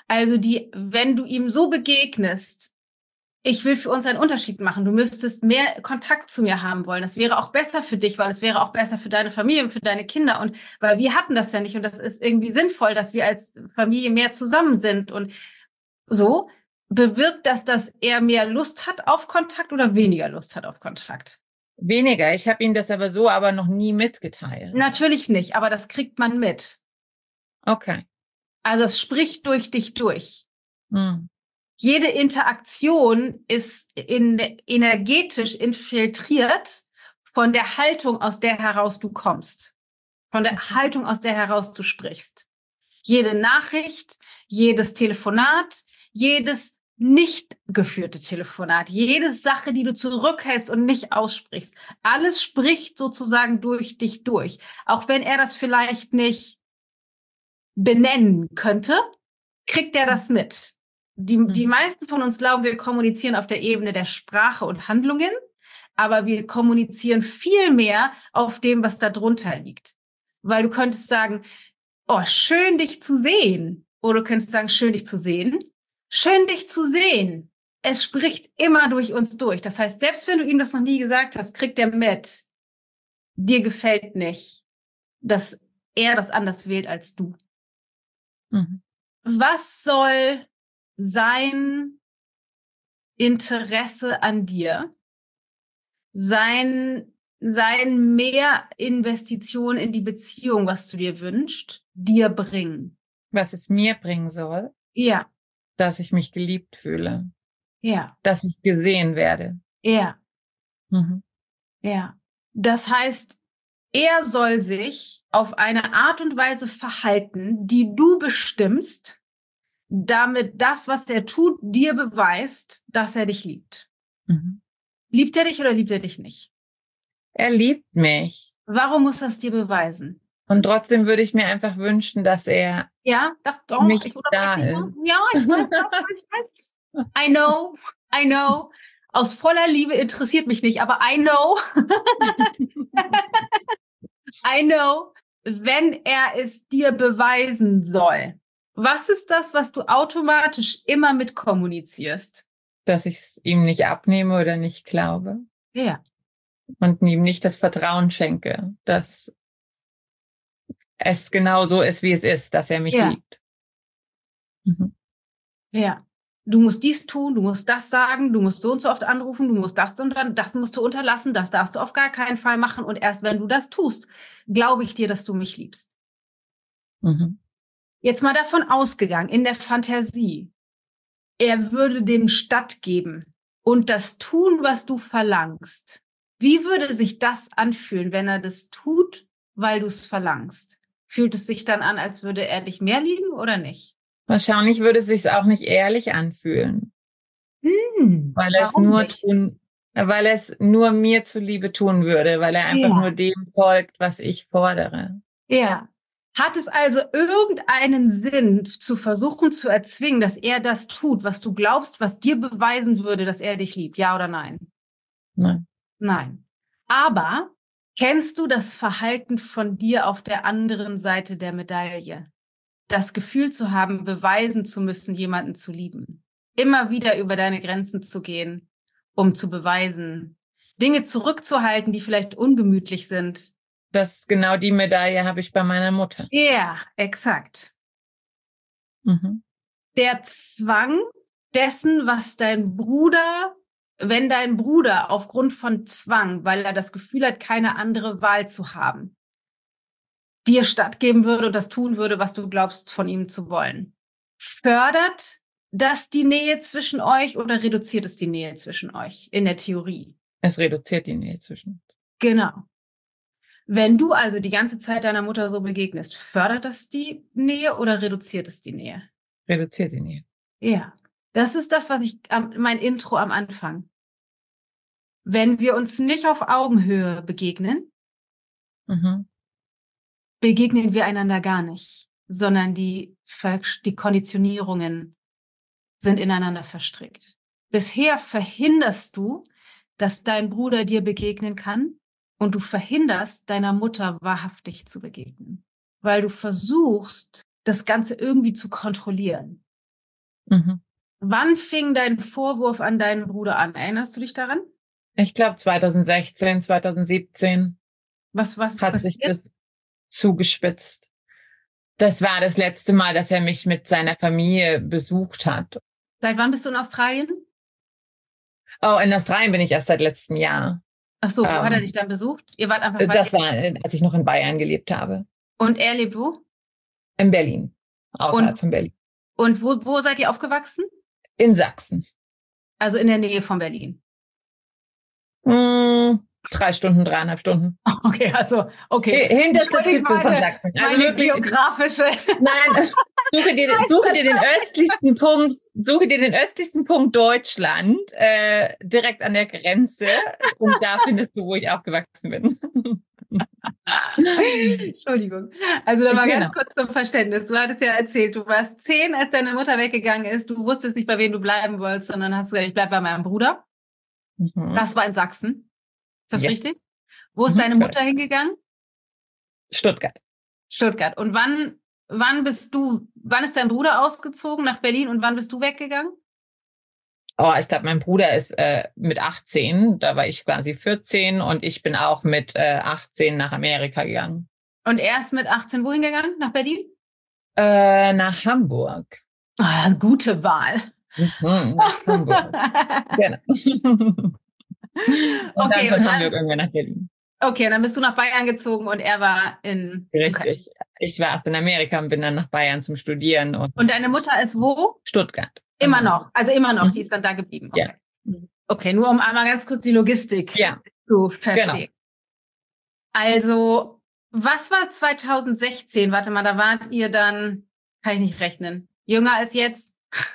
Also wenn du ihm so begegnest, ich will für uns einen Unterschied machen, du müsstest mehr Kontakt zu mir haben wollen. Das wäre auch besser für dich, weil es wäre auch besser für deine Familie und für deine Kinder. Und weil wir hatten das ja nicht und das ist irgendwie sinnvoll, dass wir als Familie mehr zusammen sind und so, bewirkt das, dass er mehr Lust hat auf Kontakt oder weniger Lust hat auf Kontakt? Weniger. Ich habe ihm das aber noch nie mitgeteilt. Natürlich nicht, aber das kriegt man mit. Okay. Also es spricht durch dich durch. Hm. Jede Interaktion ist energetisch infiltriert von der Haltung, aus der heraus du kommst. Von der Haltung, aus der heraus du sprichst. Jede Nachricht, jedes Telefonat, jedes nicht geführte Telefonat, jede Sache, die du zurückhältst und nicht aussprichst, alles spricht sozusagen durch dich durch. Auch wenn er das vielleicht nicht benennen könnte, kriegt er das mit. Die meisten von uns glauben, wir kommunizieren auf der Ebene der Sprache und Handlungen, aber wir kommunizieren viel mehr auf dem, was da drunter liegt. Weil du könntest sagen, oh, schön dich zu sehen. Oder du könntest sagen, schön dich zu sehen. Schön dich zu sehen. Es spricht immer durch uns durch. Das heißt, selbst wenn du ihm das noch nie gesagt hast, kriegt er mit. Dir gefällt nicht, dass er das anders wählt als du. Mhm. Was soll sein Interesse an dir, sein mehr Investition in die Beziehung, was du dir wünschst, dir bringen? Was es mir bringen soll? Ja. Dass ich mich geliebt fühle. Ja. Dass ich gesehen werde. Ja. Mhm. Ja. Das heißt, er soll sich auf eine Art und Weise verhalten, die du bestimmst, damit das, was er tut, dir beweist, dass er dich liebt. Mhm. Liebt er dich oder liebt er dich nicht? Er liebt mich. Warum muss das dir beweisen? Und trotzdem würde ich mir einfach wünschen, dass er mich ich da ist. Ja, ich weiß. I know. Aus voller Liebe interessiert mich nicht, aber I know. I know, wenn er es dir beweisen soll. Was ist das, was du automatisch immer mit kommunizierst? Dass ich es ihm nicht abnehme oder nicht glaube. Ja. Und ihm nicht das Vertrauen schenke, dass es genau so ist, wie es ist, dass er mich liebt. Mhm. Ja. Du musst dies tun, du musst das sagen, du musst so und so oft anrufen, du musst das und dann, das musst du unterlassen, das darfst du auf gar keinen Fall machen. Und erst wenn du das tust, glaube ich dir, dass du mich liebst. Mhm. Jetzt mal davon ausgegangen, in der Fantasie, er würde dem stattgeben und das tun, was du verlangst. Wie würde sich das anfühlen, wenn er das tut, weil du es verlangst? Fühlt es sich dann an, als würde er dich mehr lieben oder nicht? Wahrscheinlich würde es sich auch nicht ehrlich anfühlen. Weil er es nur mir zuliebe tun würde, weil er einfach nur dem folgt, was ich fordere. Ja. Hat es also irgendeinen Sinn, zu versuchen zu erzwingen, dass er das tut, was du glaubst, was dir beweisen würde, dass er dich liebt? Ja oder nein? Nein. Nein. Aber kennst du das Verhalten von dir auf der anderen Seite der Medaille? Das Gefühl zu haben, beweisen zu müssen, jemanden zu lieben. Immer wieder über deine Grenzen zu gehen, um zu beweisen. Dinge zurückzuhalten, die vielleicht ungemütlich sind. Das genau die Medaille habe ich bei meiner Mutter. Ja, exakt. Mhm. Der Zwang dessen, was wenn dein Bruder aufgrund von Zwang, weil er das Gefühl hat, keine andere Wahl zu haben, dir stattgeben würde und das tun würde, was du glaubst, von ihm zu wollen. Fördert das die Nähe zwischen euch oder reduziert es die Nähe zwischen euch in der Theorie? Es reduziert die Nähe zwischen uns. Genau. Wenn du also die ganze Zeit deiner Mutter so begegnest, fördert das die Nähe oder reduziert es die Nähe? Reduziert die Nähe. Ja, das ist das, was mein Intro am Anfang. Wenn wir uns nicht auf Augenhöhe begegnen, begegnen wir einander gar nicht, sondern die Konditionierungen sind ineinander verstrickt. Bisher verhinderst du, dass dein Bruder dir begegnen kann und du verhinderst, deiner Mutter wahrhaftig zu begegnen, weil du versuchst, das Ganze irgendwie zu kontrollieren. Mhm. Wann fing dein Vorwurf an deinen Bruder an? Erinnerst du dich daran? Ich glaube 2016, 2017 Was ist hat sich passiert? das zugespitzt. Das war das letzte Mal, dass er mich mit seiner Familie besucht hat. Seit wann bist du in Australien? Oh, in Australien bin ich erst seit letztem Jahr. Ach so, wo hat er dich dann besucht? Ihr wart einfach Das war, als ich noch in Bayern gelebt habe. Und er lebt wo? In Berlin. Außerhalb von Berlin. Und wo seid ihr aufgewachsen? In Sachsen. Also in der Nähe von Berlin. 3 Stunden, 3,5 Stunden. Okay, also, okay. Hinterste Zipfel von Sachsen. Also meine geografische. Nein, suche dir den östlichen Punkt Deutschland, direkt an der Grenze. Und da findest du, wo ich aufgewachsen bin. Entschuldigung. Also da mal ganz kurz zum Verständnis. Du hattest ja erzählt, du warst 10, als deine Mutter weggegangen ist. Du wusstest nicht, bei wem du bleiben wolltest, sondern hast gesagt, ich bleib bei meinem Bruder. Mhm. Das war in Sachsen. Ist das richtig? Wo ist Mhm, deine Mutter hingegangen? Stuttgart. Stuttgart. Und wann ist dein Bruder ausgezogen nach Berlin und wann bist du weggegangen? Oh, ich glaube, mein Bruder ist mit 18, da war ich quasi 14 und ich bin auch mit 18 nach Amerika gegangen. Und er ist mit 18 wohin gegangen? Nach Berlin? Nach Hamburg. Ah, gute Wahl. Mhm, nach Hamburg. Genau. Und Okay, dann von Hamburg irgendwann nach Berlin. Okay, dann bist du nach Bayern gezogen und er war in... Richtig. Okay. Ich war erst in Amerika und bin dann nach Bayern zum Studieren. Und deine Mutter ist wo? Stuttgart. Immer noch, die ist dann da geblieben. Okay. Ja. Okay, nur um einmal ganz kurz die Logistik zu verstehen. Genau. Also, was war 2016? Warte mal, da wart ihr dann, kann ich nicht rechnen, jünger als jetzt?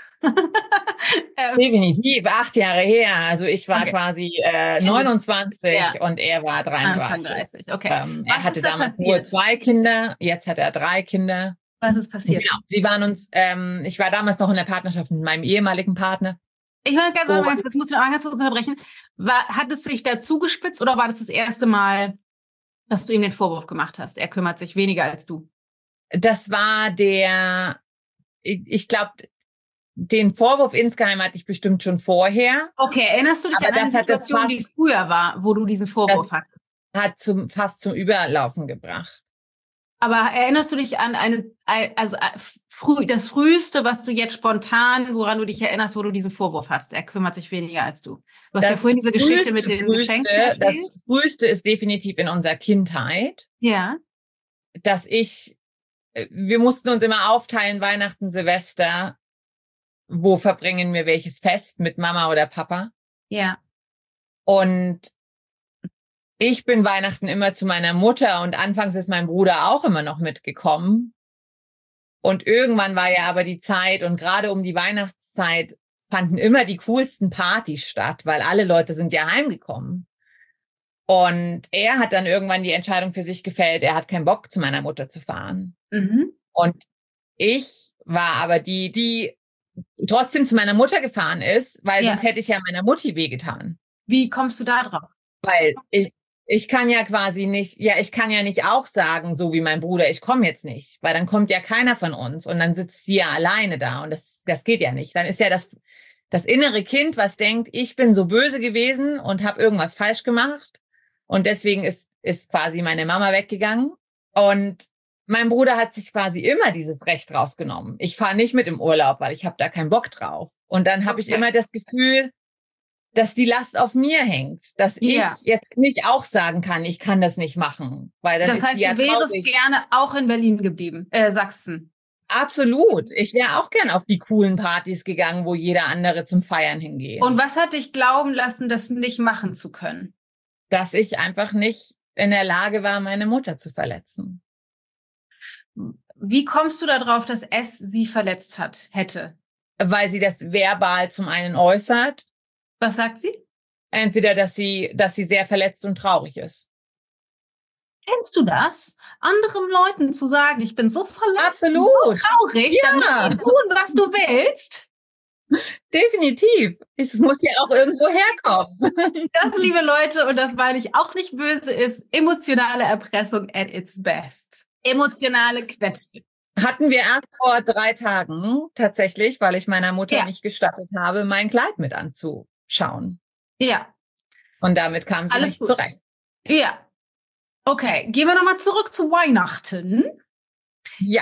Definitiv, 8 Jahre her. Also ich war quasi 29 und er war 33. Okay. Er hatte damals nur 2 Kinder, jetzt hat er 3 Kinder. Was ist passiert? Genau. Sie waren uns, ich war damals noch in der Partnerschaft mit meinem ehemaligen Partner. Ich muss noch mal ganz kurz unterbrechen. Hat es sich da zugespitzt oder war das erste Mal, dass du ihm den Vorwurf gemacht hast? Er kümmert sich weniger als du. Das war ich glaube, den Vorwurf insgeheim hatte ich bestimmt schon vorher. Okay, erinnerst du dich an eine Situation, die früher war, wo du diesen Vorwurf hattest? Hat fast zum Überlaufen gebracht. Aber erinnerst du dich an das Früheste, was du jetzt spontan, woran du dich erinnerst, wo du diesen Vorwurf hast? Er kümmert sich weniger als du. Du hast ja vorhin diese Geschichte mit den Geschenken erzählt. Das Früheste ist definitiv in unserer Kindheit. Ja. Wir mussten uns immer aufteilen, Weihnachten, Silvester. Wo verbringen wir welches Fest mit Mama oder Papa? Ja. Und ich bin Weihnachten immer zu meiner Mutter und anfangs ist mein Bruder auch immer noch mitgekommen. Und irgendwann war ja aber die Zeit und gerade um die Weihnachtszeit fanden immer die coolsten Partys statt, weil alle Leute sind ja heimgekommen. Und er hat dann irgendwann die Entscheidung für sich gefällt, er hat keinen Bock, zu meiner Mutter zu fahren. Mhm. Und ich war aber die trotzdem zu meiner Mutter gefahren ist, weil sonst hätte ich ja meiner Mutti wehgetan. Wie kommst du da drauf? Weil ich kann ja quasi nicht, ich kann ja nicht auch sagen, so wie mein Bruder, ich komme jetzt nicht, weil dann kommt ja keiner von uns und dann sitzt sie ja alleine da und das geht ja nicht. Dann ist ja das innere Kind, was denkt, ich bin so böse gewesen und habe irgendwas falsch gemacht und deswegen ist quasi meine Mama weggegangen und mein Bruder hat sich quasi immer dieses Recht rausgenommen. Ich fahre nicht mit im Urlaub, weil ich habe da keinen Bock drauf. Und dann habe ich immer das Gefühl, dass die Last auf mir hängt, dass ich jetzt nicht auch sagen kann, ich kann das nicht machen, weil dann das heißt, du wärst gerne auch in Berlin geblieben, Sachsen. Absolut. Ich wäre auch gern auf die coolen Partys gegangen, wo jeder andere zum Feiern hingeht. Und was hat dich glauben lassen, das nicht machen zu können? Dass ich einfach nicht in der Lage war, meine Mutter zu verletzen. Wie kommst du darauf, dass es sie verletzt hätte? Weil sie das verbal zum einen äußert. Was sagt sie? Entweder, dass sie sehr verletzt und traurig ist. Kennst du das? Anderen Leuten zu sagen, ich bin so verletzt, absolut, so traurig, damit du tun, was du willst. Definitiv. Es muss ja auch irgendwo herkommen. Das, liebe Leute, und das meine ich auch nicht böse, ist emotionale Erpressung at its best. Emotionale Quetschung. Hatten wir erst vor 3 Tagen tatsächlich, weil ich meiner Mutter nicht gestattet habe, mein Kleid mit anzuschauen. Ja. Und damit kam sie Alles nicht gut. zurecht. Ja. Okay, gehen wir nochmal zurück zu Weihnachten. Ja.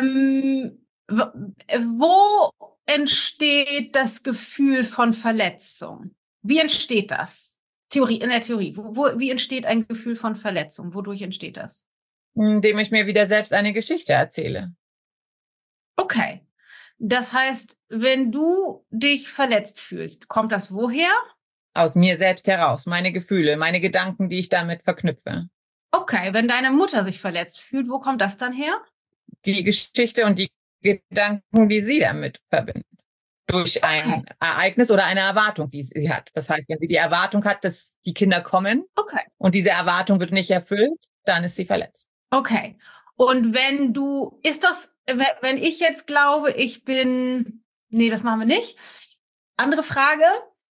Wo entsteht das Gefühl von Verletzung? Wie entsteht das? In der Theorie. Wie entsteht ein Gefühl von Verletzung? Wodurch entsteht das? Indem ich mir wieder selbst eine Geschichte erzähle. Okay. Das heißt, wenn du dich verletzt fühlst, kommt das woher? Aus mir selbst heraus. Meine Gefühle, meine Gedanken, die ich damit verknüpfe. Okay, wenn deine Mutter sich verletzt fühlt, wo kommt das dann her? Die Geschichte und die Gedanken, die sie damit verbindet. Durch ein Ereignis oder eine Erwartung, die sie hat. Das heißt, wenn sie die Erwartung hat, dass die Kinder kommen und diese Erwartung wird nicht erfüllt, dann ist sie verletzt. Okay. Und wenn ich jetzt glaube, nee, das machen wir nicht. Andere Frage.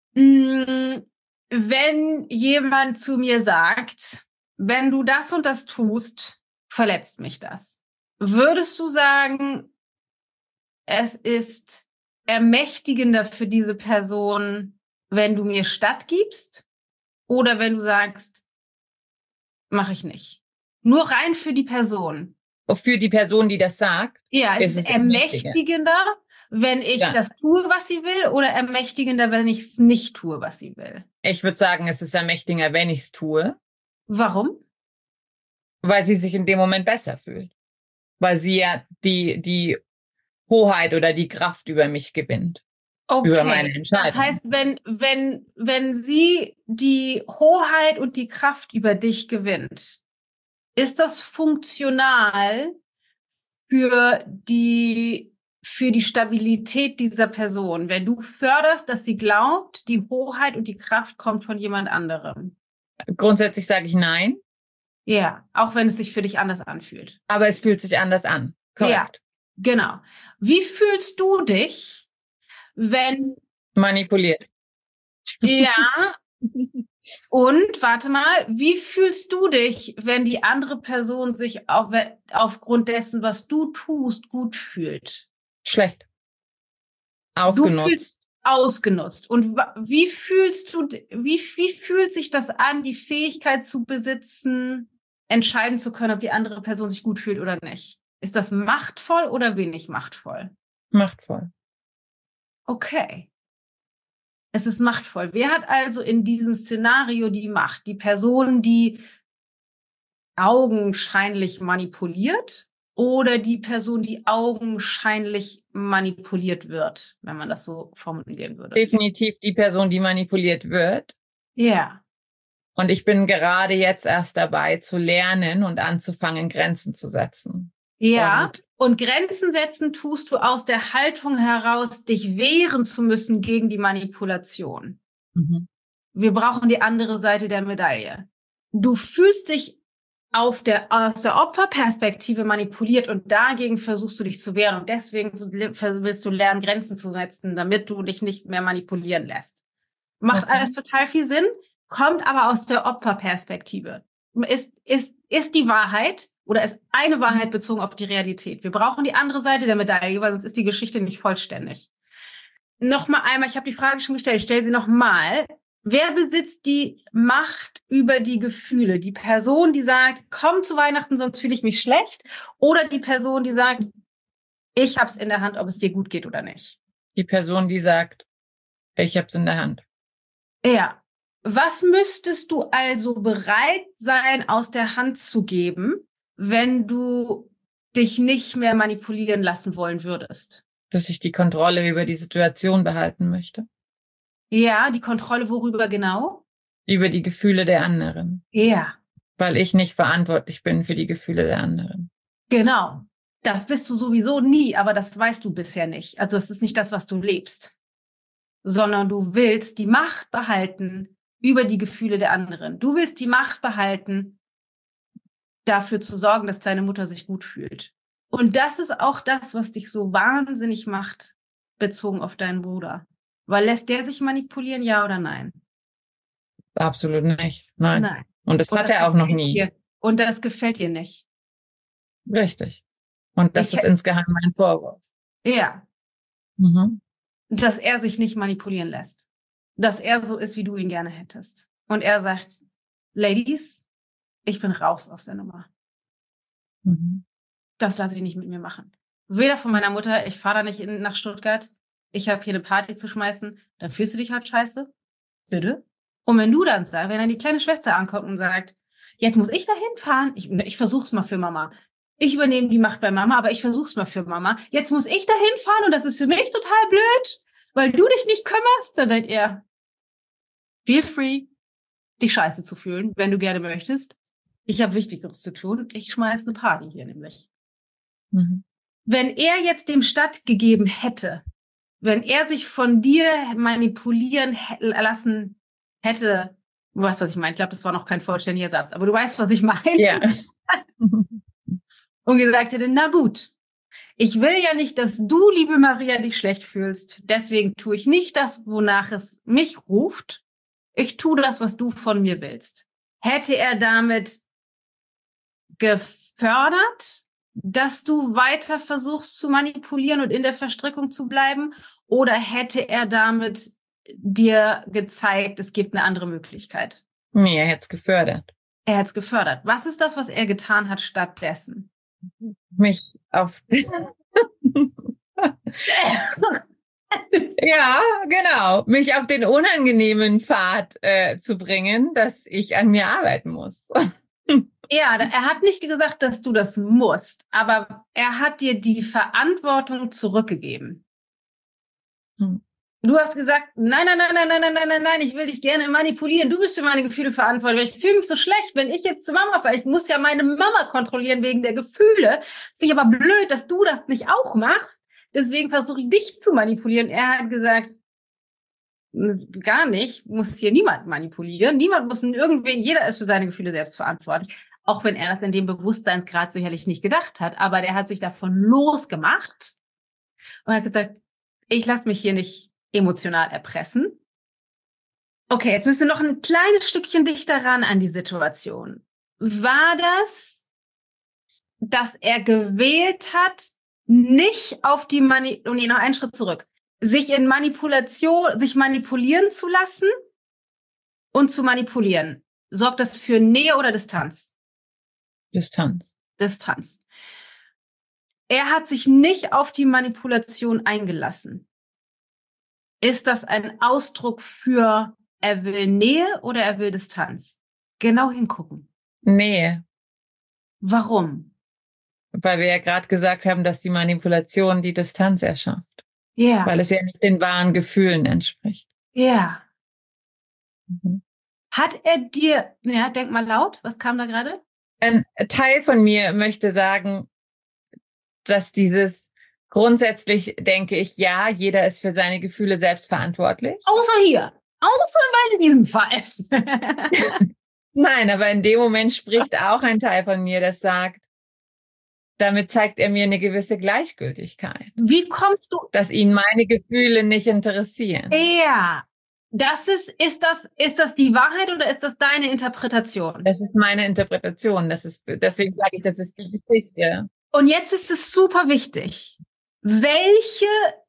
Wenn jemand zu mir sagt, wenn du das und das tust, verletzt mich das. Würdest du sagen, es ist ermächtigender für diese Person, wenn du mir stattgibst? Oder wenn du sagst, mache ich nicht? Nur rein für die Person. Für die Person, die das sagt? Ja, ist es ermächtigender, wenn ich das tue, was sie will, oder ermächtigender, wenn ich es nicht tue, was sie will? Ich würde sagen, es ist ermächtigender, wenn ich es tue. Warum? Weil sie sich in dem Moment besser fühlt. Weil sie ja die Hoheit oder die Kraft über mich gewinnt. Okay. Über meine Entscheidung. Das heißt, wenn sie die Hoheit und die Kraft über dich gewinnt, ist das funktional für die Stabilität dieser Person, wenn du förderst, dass sie glaubt, die Hoheit und die Kraft kommt von jemand anderem? Grundsätzlich sage ich nein. Ja, auch wenn es sich für dich anders anfühlt. Aber es fühlt sich anders an. Korrekt. Ja, genau. Wie fühlst du dich, wenn... Manipuliert. Ja. Und, warte mal, wie fühlst du dich, wenn die andere Person sich aufgrund dessen, was du tust, gut fühlt? Schlecht. Ausgenutzt. Du fühlst ausgenutzt. Und wie fühlt sich das an, die Fähigkeit zu besitzen, entscheiden zu können, ob die andere Person sich gut fühlt oder nicht? Ist das machtvoll oder wenig machtvoll? Machtvoll. Okay. Es ist machtvoll. Wer hat also in diesem Szenario die Macht? Die Person, die augenscheinlich manipuliert, oder die Person, die augenscheinlich manipuliert wird, wenn man das so formulieren würde? Definitiv die Person, die manipuliert wird. Ja. Und ich bin gerade jetzt erst dabei zu lernen und anzufangen, Grenzen zu setzen. Ja, und Grenzen setzen tust du aus der Haltung heraus, dich wehren zu müssen gegen die Manipulation. Mhm. Wir brauchen die andere Seite der Medaille. Du fühlst dich aus der Opferperspektive manipuliert und dagegen versuchst du dich zu wehren. Und deswegen willst du lernen, Grenzen zu setzen, damit du dich nicht mehr manipulieren lässt. Macht alles total viel Sinn, kommt aber aus der Opferperspektive. Ist die Wahrheit oder ist eine Wahrheit bezogen auf die Realität? Wir brauchen die andere Seite der Medaille, weil sonst ist die Geschichte nicht vollständig. Nochmal einmal, ich habe die Frage schon gestellt, ich stelle sie nochmal. Wer besitzt die Macht über die Gefühle? Die Person, die sagt, komm zu Weihnachten, sonst fühle ich mich schlecht? Oder die Person, die sagt, ich hab's in der Hand, ob es dir gut geht oder nicht? Die Person, die sagt, ich hab's in der Hand. Ja. Was müsstest du also bereit sein, aus der Hand zu geben, wenn du dich nicht mehr manipulieren lassen wollen würdest? Dass ich die Kontrolle über die Situation behalten möchte. Ja, die Kontrolle worüber genau? Über die Gefühle der anderen. Ja. Weil ich nicht verantwortlich bin für die Gefühle der anderen. Genau. Das bist du sowieso nie, aber das weißt du bisher nicht. Also es ist nicht das, was du lebst. Sondern du willst die Macht behalten über die Gefühle der anderen. Du willst die Macht behalten, dafür zu sorgen, dass deine Mutter sich gut fühlt. Und das ist auch das, was dich so wahnsinnig macht, bezogen auf deinen Bruder. Weil lässt der sich manipulieren, ja oder nein? Absolut nicht. Nein. Nein. Und das hat er auch noch nie. Und das gefällt dir nicht. Richtig. Und das ist insgeheim mein Vorwurf. Ja. Mhm. Dass er sich nicht manipulieren lässt. Dass er so ist, wie du ihn gerne hättest. Und er sagt, Ladies, ich bin raus aus der Nummer. Mhm. Das lasse ich nicht mit mir machen. Weder von meiner Mutter, ich fahre da nicht nach Stuttgart, ich habe hier eine Party zu schmeißen, dann fühlst du dich halt scheiße. Bitte. Und wenn du dann sagst, wenn dann die kleine Schwester ankommt und sagt, jetzt muss ich da hinfahren, ich versuch's mal für Mama. Ich übernehme die Macht bei Mama, aber ich versuch's mal für Mama. Jetzt muss ich da hinfahren und das ist für mich total blöd, weil du dich nicht kümmerst. Dann denkt er, feel free, dich scheiße zu fühlen, wenn du gerne möchtest. Ich habe Wichtigeres zu tun. Ich schmeiß eine Party hier nämlich. Mhm. Wenn er jetzt dem stattgegeben hätte, wenn er sich von dir manipulieren lassen hätte, du weißt, was ich meine. Ich glaube, das war noch kein vollständiger Satz, aber du weißt, was ich meine. Ja. Und gesagt hätte, na gut, ich will ja nicht, dass du, liebe Maria, dich schlecht fühlst. Deswegen tue ich nicht das, wonach es mich ruft. Ich tue das, was du von mir willst. Hätte er damit gefördert, dass du weiter versuchst zu manipulieren und in der Verstrickung zu bleiben? Oder hätte er damit dir gezeigt, es gibt eine andere Möglichkeit? Nee, er hätte es gefördert. Er hat es gefördert. Was ist das, was er getan hat stattdessen? Mich auf... Ja, genau. Mich auf den unangenehmen Pfad zu bringen, dass ich an mir arbeiten muss. Ja, er hat nicht gesagt, dass du das musst, aber er hat dir die Verantwortung zurückgegeben. Du hast gesagt, nein, ich will dich gerne manipulieren. Du bist für meine Gefühle verantwortlich. Ich fühle mich so schlecht, wenn ich jetzt zur Mama fahre. Ich muss ja meine Mama kontrollieren wegen der Gefühle. Finde ich aber blöd, dass du das nicht auch machst. Deswegen versuche ich dich zu manipulieren. Er hat gesagt, gar nicht, muss hier niemand manipulieren. Niemand muss irgendwen, jeder ist für seine Gefühle selbst verantwortlich. Auch wenn er das in dem Bewusstseinsgrad sicherlich nicht gedacht hat. Aber der hat sich davon losgemacht und hat gesagt, ich lasse mich hier nicht emotional erpressen. Okay, jetzt müssen wir noch ein kleines Stückchen dichter ran an die Situation. War das, dass er gewählt hat, nicht auf die noch einen Schritt zurück, sich manipulieren zu lassen und zu manipulieren? Sorgt das für Nähe oder Distanz? Distanz. Distanz. Er hat sich nicht auf die Manipulation eingelassen. Ist das ein Ausdruck für, er will Nähe oder er will Distanz? Genau hingucken. Nähe. Warum? Weil wir ja gerade gesagt haben, dass die Manipulation die Distanz erschafft. Ja. Weil es ja nicht den wahren Gefühlen entspricht. Ja. Mhm. Hat er dir, ja, denk mal laut, was kam da gerade? Ein Teil von mir möchte sagen, dass grundsätzlich denke ich, ja, jeder ist für seine Gefühle selbst verantwortlich. Außer hier. Außer in diesem Fall. Nein, aber in dem Moment spricht auch ein Teil von mir, das sagt, damit zeigt er mir eine gewisse Gleichgültigkeit. Wie kommst du? Dass ihn meine Gefühle nicht interessieren. Ja. Ist das die Wahrheit oder ist das deine Interpretation? Das ist meine Interpretation. Deswegen sage ich, das ist die Geschichte. Und jetzt ist es super wichtig. Welche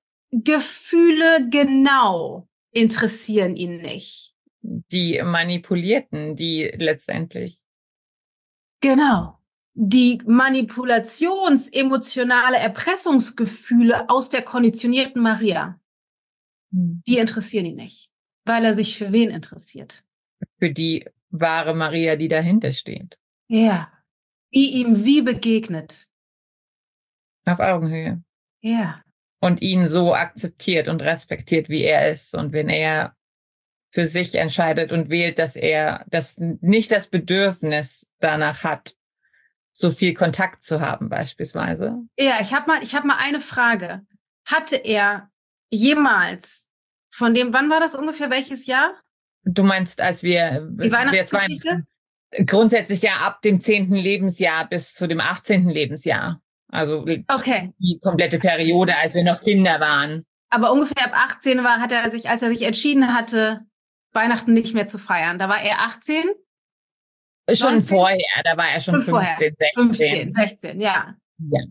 Gefühle genau interessieren ihn nicht? Die Manipulierten, die letztendlich. Genau. Die emotionale Erpressungsgefühle aus der konditionierten Maria, die interessieren ihn nicht, weil er sich für wen interessiert? Für die wahre Maria, die dahinter steht. Ja. Die ihm wie begegnet. Auf Augenhöhe. Ja. Und ihn so akzeptiert und respektiert, wie er ist. Und wenn er für sich entscheidet und wählt, dass er nicht das Bedürfnis danach hat, so viel Kontakt zu haben beispielsweise. Ja, ich hab mal eine Frage. Hatte er jemals wann war das ungefähr, welches Jahr? Du meinst, als die Weihnachtsgeschichte? Grundsätzlich ja ab dem 10. Lebensjahr bis zu dem 18. Lebensjahr. Also okay. Die komplette Periode, als wir noch Kinder waren. Aber ungefähr ab 18 hat er sich, als er sich entschieden hatte, Weihnachten nicht mehr zu feiern. Da war er 18? Schon 19? Vorher, da war er schon 15, 16. 15, 16, ja.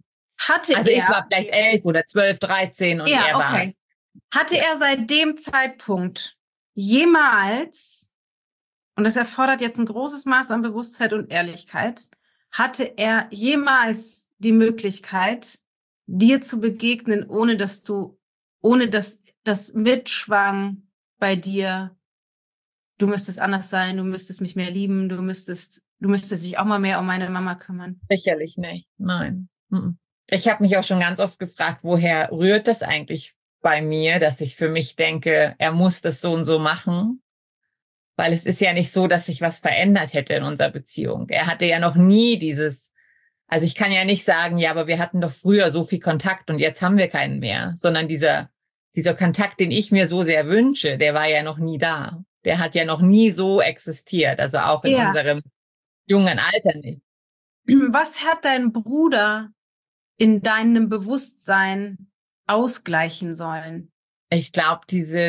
Hatte Also er, ich war vielleicht 11 oder 12, 13 und ja, er war... okay. Hatte er seit dem Zeitpunkt jemals, und das erfordert jetzt ein großes Maß an Bewusstheit und Ehrlichkeit, hatte er jemals die Möglichkeit, dir zu begegnen, ohne dass das mitschwang bei dir, du müsstest anders sein, du müsstest mich mehr lieben, du müsstest dich auch mal mehr um meine Mama kümmern? Sicherlich nicht, nein. Ich habe mich auch schon ganz oft gefragt, woher rührt das eigentlich bei mir, dass ich für mich denke, er muss das so und so machen. Weil es ist ja nicht so, dass sich was verändert hätte in unserer Beziehung. Er hatte ja noch nie also ich kann ja nicht sagen, ja, aber wir hatten doch früher so viel Kontakt und jetzt haben wir keinen mehr, sondern dieser Kontakt, den ich mir so sehr wünsche, der war ja noch nie da. Der hat ja noch nie so existiert, also auch in unserem jungen Alter nicht. Was hat dein Bruder in deinem Bewusstsein ausgleichen sollen? Ich glaube,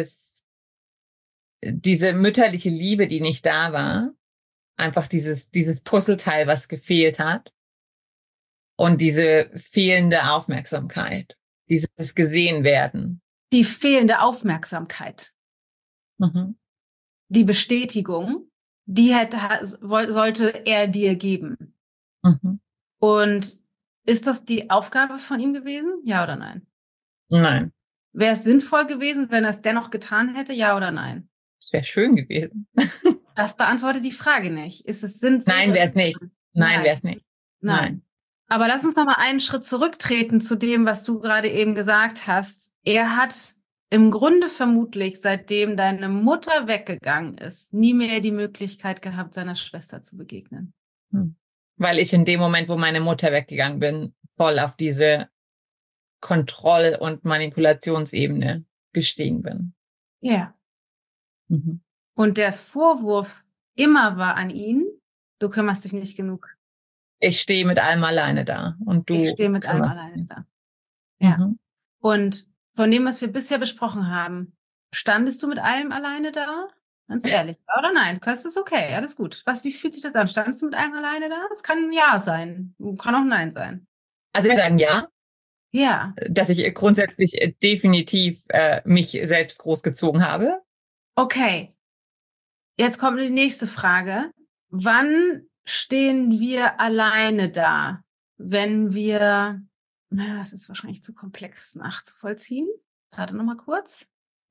diese mütterliche Liebe, die nicht da war, einfach dieses Puzzleteil, was gefehlt hat und diese fehlende Aufmerksamkeit, dieses gesehen werden. Die fehlende Aufmerksamkeit, Mhm. die Bestätigung, sollte er dir geben. Mhm. Und ist das die Aufgabe von ihm gewesen? Ja oder nein? Nein. Wäre es sinnvoll gewesen, wenn er es dennoch getan hätte? Ja oder nein? Es wäre schön gewesen. Das beantwortet die Frage nicht. Ist es sinnvoll? Nein, wäre es nicht. Nein, wäre es nicht. Nein. Aber lass uns noch mal einen Schritt zurücktreten zu dem, was du gerade eben gesagt hast. Er hat im Grunde vermutlich, seitdem deine Mutter weggegangen ist, nie mehr die Möglichkeit gehabt, seiner Schwester zu begegnen. Weil ich in dem Moment, wo meine Mutter weggegangen bin, voll auf diese Kontroll- und Manipulationsebene gestiegen bin. Ja. Mhm. Und der Vorwurf immer war an ihn, du kümmerst dich nicht genug. Ich stehe mit allem alleine da und du. Ich stehe mit allem alleine da. Ja. Mhm. Und von dem, was wir bisher besprochen haben, standest du mit allem alleine da? Ganz ehrlich, ja oder nein? Das ist okay, alles gut. Wie fühlt sich das an? Standest du mit allem alleine da? Das kann ein Ja sein, kann auch Nein sein. Also wir sagen ja. Ja. Dass ich grundsätzlich definitiv mich selbst großgezogen habe. Okay. Jetzt kommt die nächste Frage. Wann stehen wir alleine da, wenn wir, das ist wahrscheinlich zu komplex nachzuvollziehen. Warte noch mal kurz.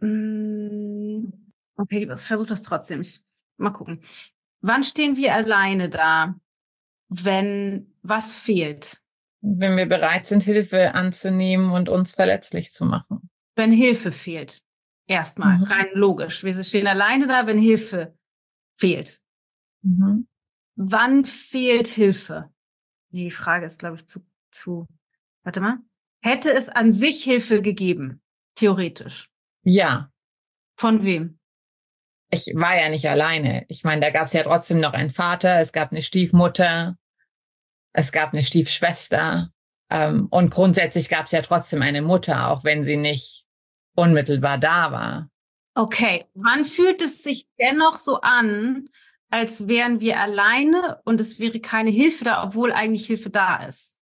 Okay, ich versuche das trotzdem. Mal gucken. Wann stehen wir alleine da, wenn was fehlt? Wenn wir bereit sind, Hilfe anzunehmen und uns verletzlich zu machen. Wenn Hilfe fehlt. Erstmal, rein logisch. Wir stehen alleine da, wenn Hilfe fehlt. Mhm. Wann fehlt Hilfe? Die Frage ist, glaube ich, warte mal. Hätte es an sich Hilfe gegeben? Theoretisch. Ja. Von wem? Ich war ja nicht alleine. Ich meine, da gab es ja trotzdem noch einen Vater, es gab eine Stiefmutter, es gab eine Stiefschwester. Und grundsätzlich gab es ja trotzdem eine Mutter, auch wenn sie nicht unmittelbar da war. Okay, wann fühlt es sich dennoch so an, als wären wir alleine und es wäre keine Hilfe da, obwohl eigentlich Hilfe da ist?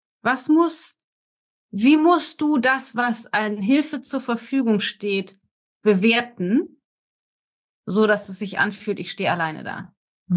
Wie musst du das, was an Hilfe zur Verfügung steht, bewerten, so dass es sich anfühlt, ich stehe alleine da?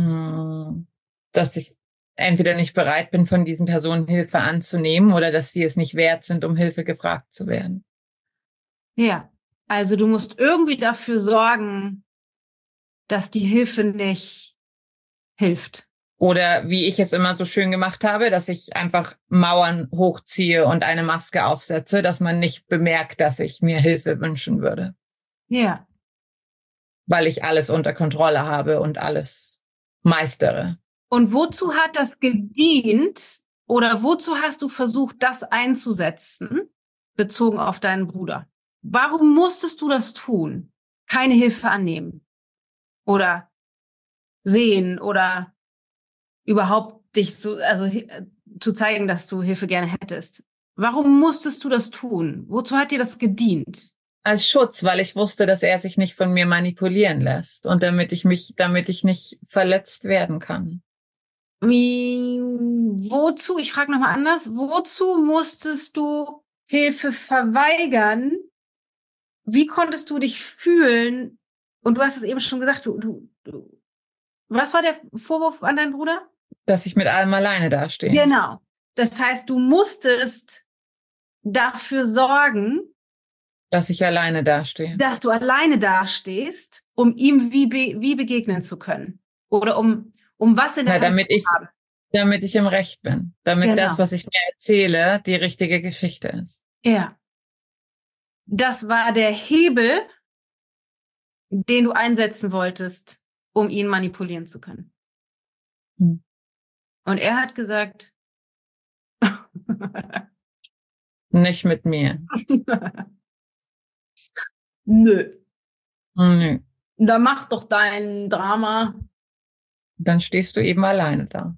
Dass ich entweder nicht bereit bin, von diesen Personen Hilfe anzunehmen oder dass sie es nicht wert sind, um Hilfe gefragt zu werden. Ja, also du musst irgendwie dafür sorgen, dass die Hilfe nicht hilft. Oder wie ich es immer so schön gemacht habe, dass ich einfach Mauern hochziehe und eine Maske aufsetze, dass man nicht bemerkt, dass ich mir Hilfe wünschen würde. Ja. Weil ich alles unter Kontrolle habe und alles meistere. Und wozu hat das gedient oder wozu hast du versucht, das einzusetzen, bezogen auf deinen Bruder? Warum musstest du das tun? Keine Hilfe annehmen oder sehen oder überhaupt dich zu zeigen, dass du Hilfe gerne hättest. Warum musstest du das tun? Wozu hat dir das gedient? Als Schutz, weil ich wusste, dass er sich nicht von mir manipulieren lässt und damit ich nicht verletzt werden kann. Wie wozu, ich frage nochmal anders, wozu musstest du Hilfe verweigern? Wie konntest du dich fühlen? Und du hast es eben schon gesagt, was war der Vorwurf an deinen Bruder? Dass ich mit allem alleine dastehe. Genau. Das heißt, du musstest dafür sorgen, dass ich alleine dastehe. Dass du alleine dastehst, um ihm wie begegnen zu können. Oder um was in der Hand zu haben. Damit ich im Recht bin. Damit das, was ich mir erzähle, die richtige Geschichte ist. Ja. Das war der Hebel, den du einsetzen wolltest, um ihn manipulieren zu können. Und er hat gesagt, nicht mit mir. Nö. Nö. Dann mach doch dein Drama. Dann stehst du eben alleine da.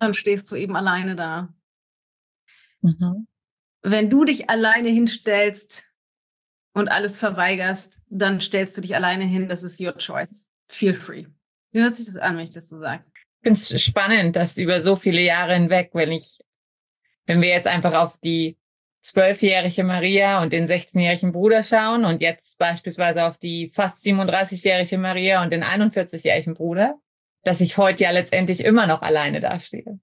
Mhm. Wenn du dich alleine hinstellst und alles verweigerst, dann stellst du dich alleine hin. Das ist your choice. Feel free. Wie hört sich das an, wenn ich das so sage? Ich finde es spannend, dass über so viele Jahre hinweg, wenn wir jetzt einfach auf die 12-jährige Maria und den 16-jährigen Bruder schauen und jetzt beispielsweise auf die fast 37-jährige Maria und den 41-jährigen Bruder, dass ich heute ja letztendlich immer noch alleine dastehe.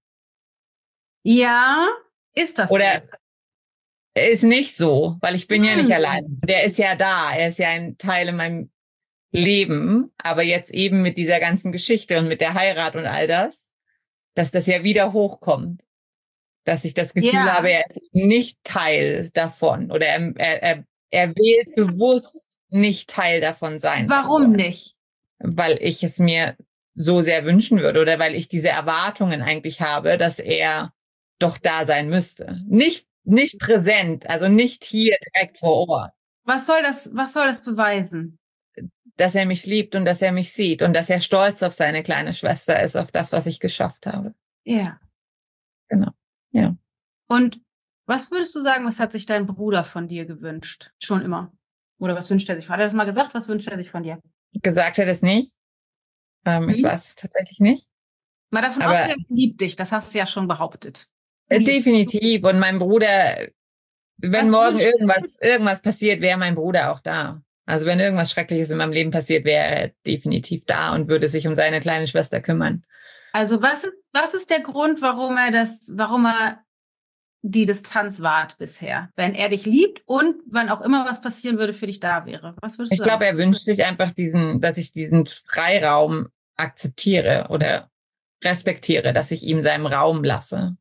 Ja, ist das oder so? Ist nicht so, weil ich bin ja nicht alleine. Der ist ja da, er ist ja ein Teil in meinem Leben, aber jetzt eben mit dieser ganzen Geschichte und mit der Heirat und all das, dass das ja wieder hochkommt. Dass ich das Gefühl habe, er ist nicht Teil davon oder er wählt bewusst nicht Teil davon sein. Warum nicht? Weil ich es mir so sehr wünschen würde oder weil ich diese Erwartungen eigentlich habe, dass er doch da sein müsste. Nicht präsent, also nicht hier direkt vor Ort. Was soll das beweisen? Dass er mich liebt und dass er mich sieht und dass er stolz auf seine kleine Schwester ist, auf das, was ich geschafft habe. Ja. Genau. Ja. Und was würdest du sagen, was hat sich dein Bruder von dir gewünscht? Schon immer. Oder was wünscht er sich? Hat er das mal gesagt? Was wünscht er sich von dir? Gesagt hat es nicht. Ich weiß es tatsächlich nicht. Mal davon aus, er liebt dich. Das hast du ja schon behauptet. Definitiv. Und mein Bruder, wenn morgen irgendwas passiert, wäre mein Bruder auch da. Also wenn irgendwas Schreckliches in meinem Leben passiert, wäre er definitiv da und würde sich um seine kleine Schwester kümmern. Also was ist der Grund, warum er die Distanz wahrt bisher? Wenn er dich liebt und wann auch immer was passieren würde, für dich da wäre. Was würdest du sagen? Ich glaube, er wünscht sich einfach dass ich diesen Freiraum akzeptiere oder respektiere, dass ich ihm seinen Raum lasse.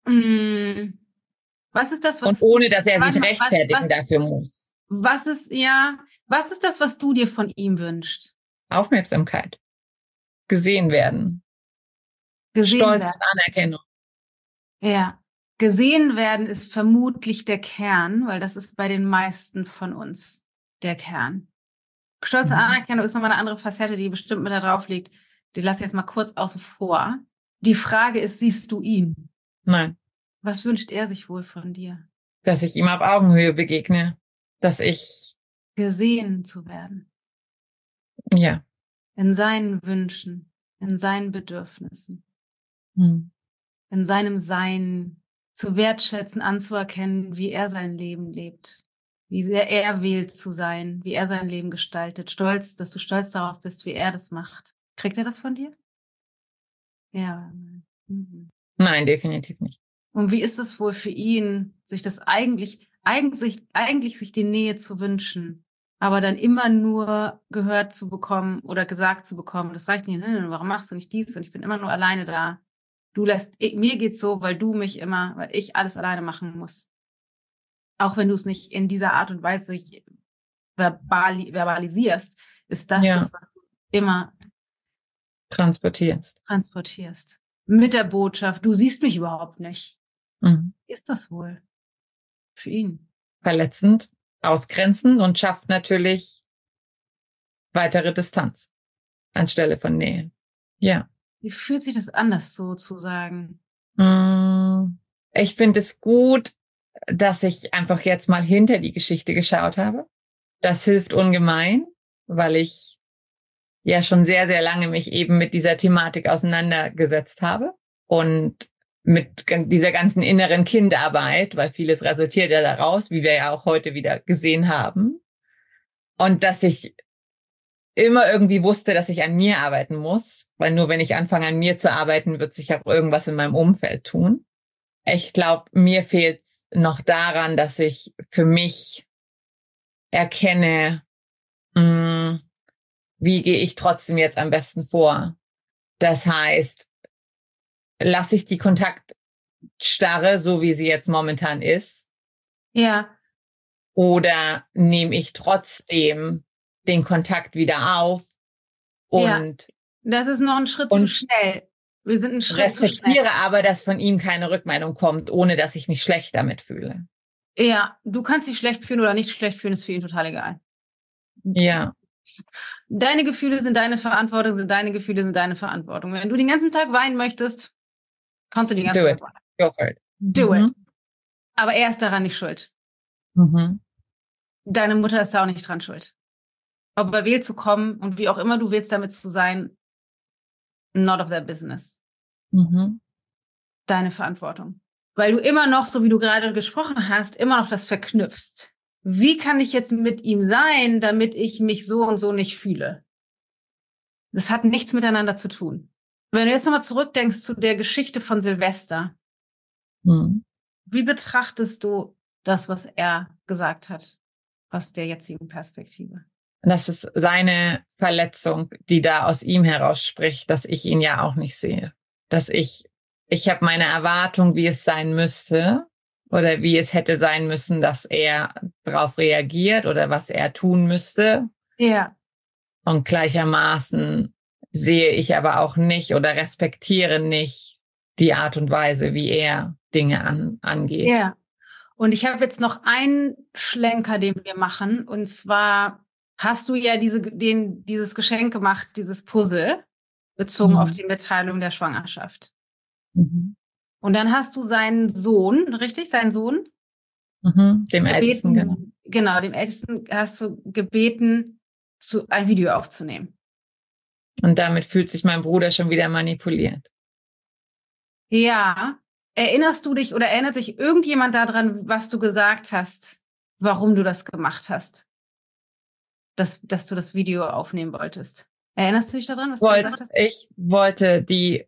Was ist das, und ohne, dass er sich rechtfertigen dafür muss. Was ist das, was du dir von ihm wünschst? Aufmerksamkeit. Gesehen werden. Stolz und Anerkennung. Ja. Gesehen werden ist vermutlich der Kern, weil das ist bei den meisten von uns der Kern. Stolz und Anerkennung ist nochmal eine andere Facette, die bestimmt mit da drauf liegt. Die lasse ich jetzt mal kurz außen vor. Die Frage ist, siehst du ihn? Nein. Was wünscht er sich wohl von dir? Dass ich ihm auf Augenhöhe begegne. Dass ich gesehen zu werden. Ja. In seinen Wünschen, in seinen Bedürfnissen. In seinem Sein zu wertschätzen, anzuerkennen, wie er sein Leben lebt, wie sehr er wählt zu sein, wie er sein Leben gestaltet, dass du stolz darauf bist, wie er das macht. Kriegt er das von dir? Ja. Nein, definitiv nicht. Und wie ist es wohl für ihn, sich das eigentlich sich die Nähe zu wünschen, aber dann immer nur gehört zu bekommen oder gesagt zu bekommen, das reicht nicht, warum machst du nicht dies und ich bin immer nur alleine da. Mir geht's so, weil ich alles alleine machen muss. Auch wenn du es nicht in dieser Art und Weise verbalisierst, ist das das, was du immer transportierst. Mit der Botschaft, du siehst mich überhaupt nicht. Ist das wohl für ihn? Verletzend, ausgrenzend und schafft natürlich weitere Distanz anstelle von Nähe. Ja. Wie fühlt sich das an, das so zu sagen? Ich finde es gut, dass ich einfach jetzt mal hinter die Geschichte geschaut habe. Das hilft ungemein, weil ich ja schon sehr, sehr lange mich eben mit dieser Thematik auseinandergesetzt habe. Und mit dieser ganzen inneren Kindarbeit, weil vieles resultiert ja daraus, wie wir ja auch heute wieder gesehen haben. Und dass ich immer irgendwie wusste, dass ich an mir arbeiten muss, weil nur wenn ich anfange, an mir zu arbeiten, wird sich auch irgendwas in meinem Umfeld tun. Ich glaube, mir fehlt es noch daran, dass ich für mich erkenne, wie gehe ich trotzdem jetzt am besten vor. Das heißt, lasse ich die Kontaktstarre, so wie sie jetzt momentan ist? Ja. Oder nehme ich trotzdem den Kontakt wieder auf und das ist noch ein Schritt zu schnell. Wir sind einen Schritt zu schnell. Respektiere aber, dass von ihm keine Rückmeldung kommt, ohne dass ich mich schlecht damit fühle. Ja, du kannst dich schlecht fühlen oder nicht schlecht fühlen, ist für ihn total egal. Ja. Deine Gefühle sind deine Verantwortung, sind deine Gefühle sind deine Verantwortung. Wenn du den ganzen Tag weinen möchtest, kannst du den ganzen Tag weinen. Go for it. Do it. Aber er ist daran nicht schuld. Deine Mutter ist da auch nicht dran schuld. Ob er wählt zu kommen und wie auch immer du willst, damit zu sein, not of their business. Deine Verantwortung. Weil du immer noch, so wie du gerade gesprochen hast, immer noch das verknüpfst. Wie kann ich jetzt mit ihm sein, damit ich mich so und so nicht fühle? Das hat nichts miteinander zu tun. Wenn du jetzt nochmal zurückdenkst zu der Geschichte von Silvester, wie betrachtest du das, was er gesagt hat, aus der jetzigen Perspektive? Das ist seine Verletzung, die da aus ihm heraus spricht, dass ich ihn ja auch nicht sehe. Dass ich habe meine Erwartung, wie es sein müsste oder wie es hätte sein müssen, dass er darauf reagiert oder was er tun müsste. Ja. Und gleichermaßen sehe ich aber auch nicht oder respektiere nicht die Art und Weise, wie er Dinge angeht. Ja. Und ich habe jetzt noch einen Schlenker, den wir machen. Und zwar hast du ja dieses Geschenk gemacht, dieses Puzzle, bezogen auf die Mitteilung der Schwangerschaft. Und dann hast du seinen Sohn, richtig? Seinen Sohn? Dem Ältesten, genau. Genau, dem Ältesten hast du gebeten, ein Video aufzunehmen. Und damit fühlt sich mein Bruder schon wieder manipuliert. Ja. Erinnerst du dich oder erinnert sich irgendjemand daran, was du gesagt hast, warum du das gemacht hast? Dass du das Video aufnehmen wolltest. Erinnerst du dich daran, was du gesagt hast? Ich wollte die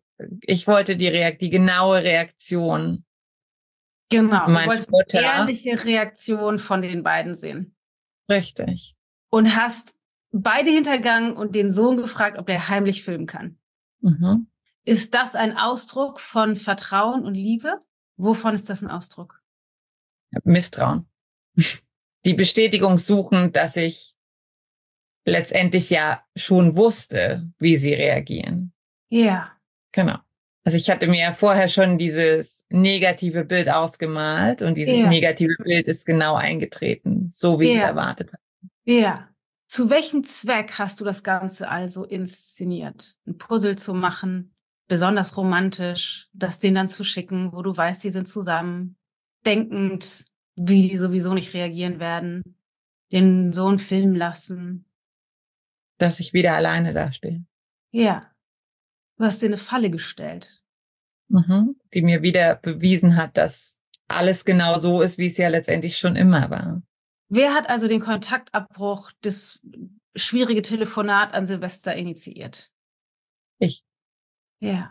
genaue Reaktion. Genau, du wolltest Mutter. Eine ehrliche Reaktion von den beiden sehen. Richtig. Und hast beide hintergangen und den Sohn gefragt, ob der heimlich filmen kann. Ist das ein Ausdruck von Vertrauen und Liebe? Wovon ist das ein Ausdruck? Misstrauen. Die Bestätigung suchen, dass ich letztendlich ja schon wusste, wie sie reagieren. Ja. Genau. Also ich hatte mir ja vorher schon dieses negative Bild ausgemalt und dieses negative Bild ist genau eingetreten, so wie ich es erwartet habe. Ja. Zu welchem Zweck hast du das Ganze also inszeniert? Ein Puzzle zu machen, besonders romantisch, das denen dann zu schicken, wo du weißt, die sind zusammen, denkend, wie die sowieso nicht reagieren werden, den Sohn filmen lassen. Dass ich wieder alleine dastehe. Ja. Du hast dir eine Falle gestellt. Die mir wieder bewiesen hat, dass alles genau so ist, wie es ja letztendlich schon immer war. Wer hat also den Kontaktabbruch, das schwierige Telefonat an Silvester initiiert? Ich. Ja.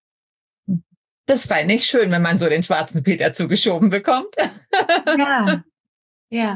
Das war nicht schön, wenn man so den schwarzen Peter zugeschoben bekommt. Ja. Ja.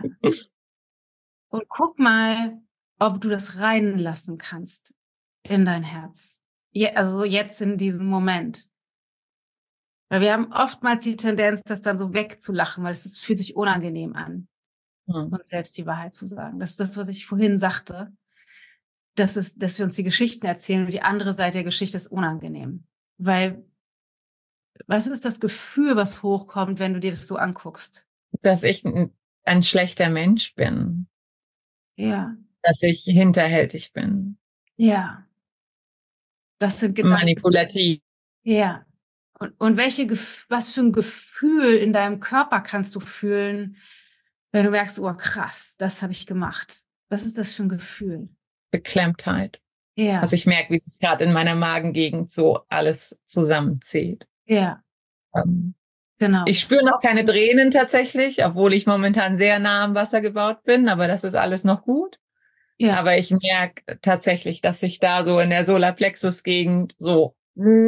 Und guck mal, ob du das reinlassen kannst in dein Herz. Also jetzt in diesem Moment. Weil wir haben oftmals die Tendenz, das dann so wegzulachen, weil es fühlt sich unangenehm an, uns selbst die Wahrheit zu sagen. Das ist das, was ich vorhin sagte. Dass wir uns die Geschichten erzählen und die andere Seite der Geschichte ist unangenehm. Weil, was ist das Gefühl, was hochkommt, wenn du dir das so anguckst? Dass ich ein schlechter Mensch bin. Ja. Dass ich hinterhältig bin. Ja. Das sind Gedanken. Manipulativ. Ja. Und was für ein Gefühl in deinem Körper kannst du fühlen, wenn du merkst, oh krass, das habe ich gemacht. Was ist das für ein Gefühl? Beklemmtheit. Ja. Also ich merke, wie sich gerade in meiner Magengegend so alles zusammenzieht. Ja. Genau. Ich spüre noch keine Tränen tatsächlich, obwohl ich momentan sehr nah am Wasser gebaut bin, aber das ist alles noch gut. Ja. Aber ich merke tatsächlich, dass sich da so in der Solarplexus-Gegend so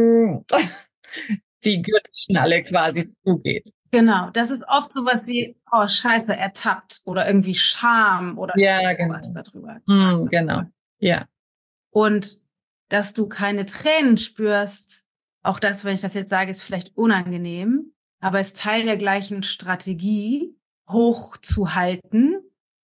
die Gürtelschnalle quasi zugeht. Genau, das ist oft sowas wie, oh Scheiße, ertappt oder irgendwie Scham oder irgendwas darüber. Genau, ja. Und dass du keine Tränen spürst, auch das, wenn ich das jetzt sage, ist vielleicht unangenehm, aber ist Teil der gleichen Strategie, hochzuhalten.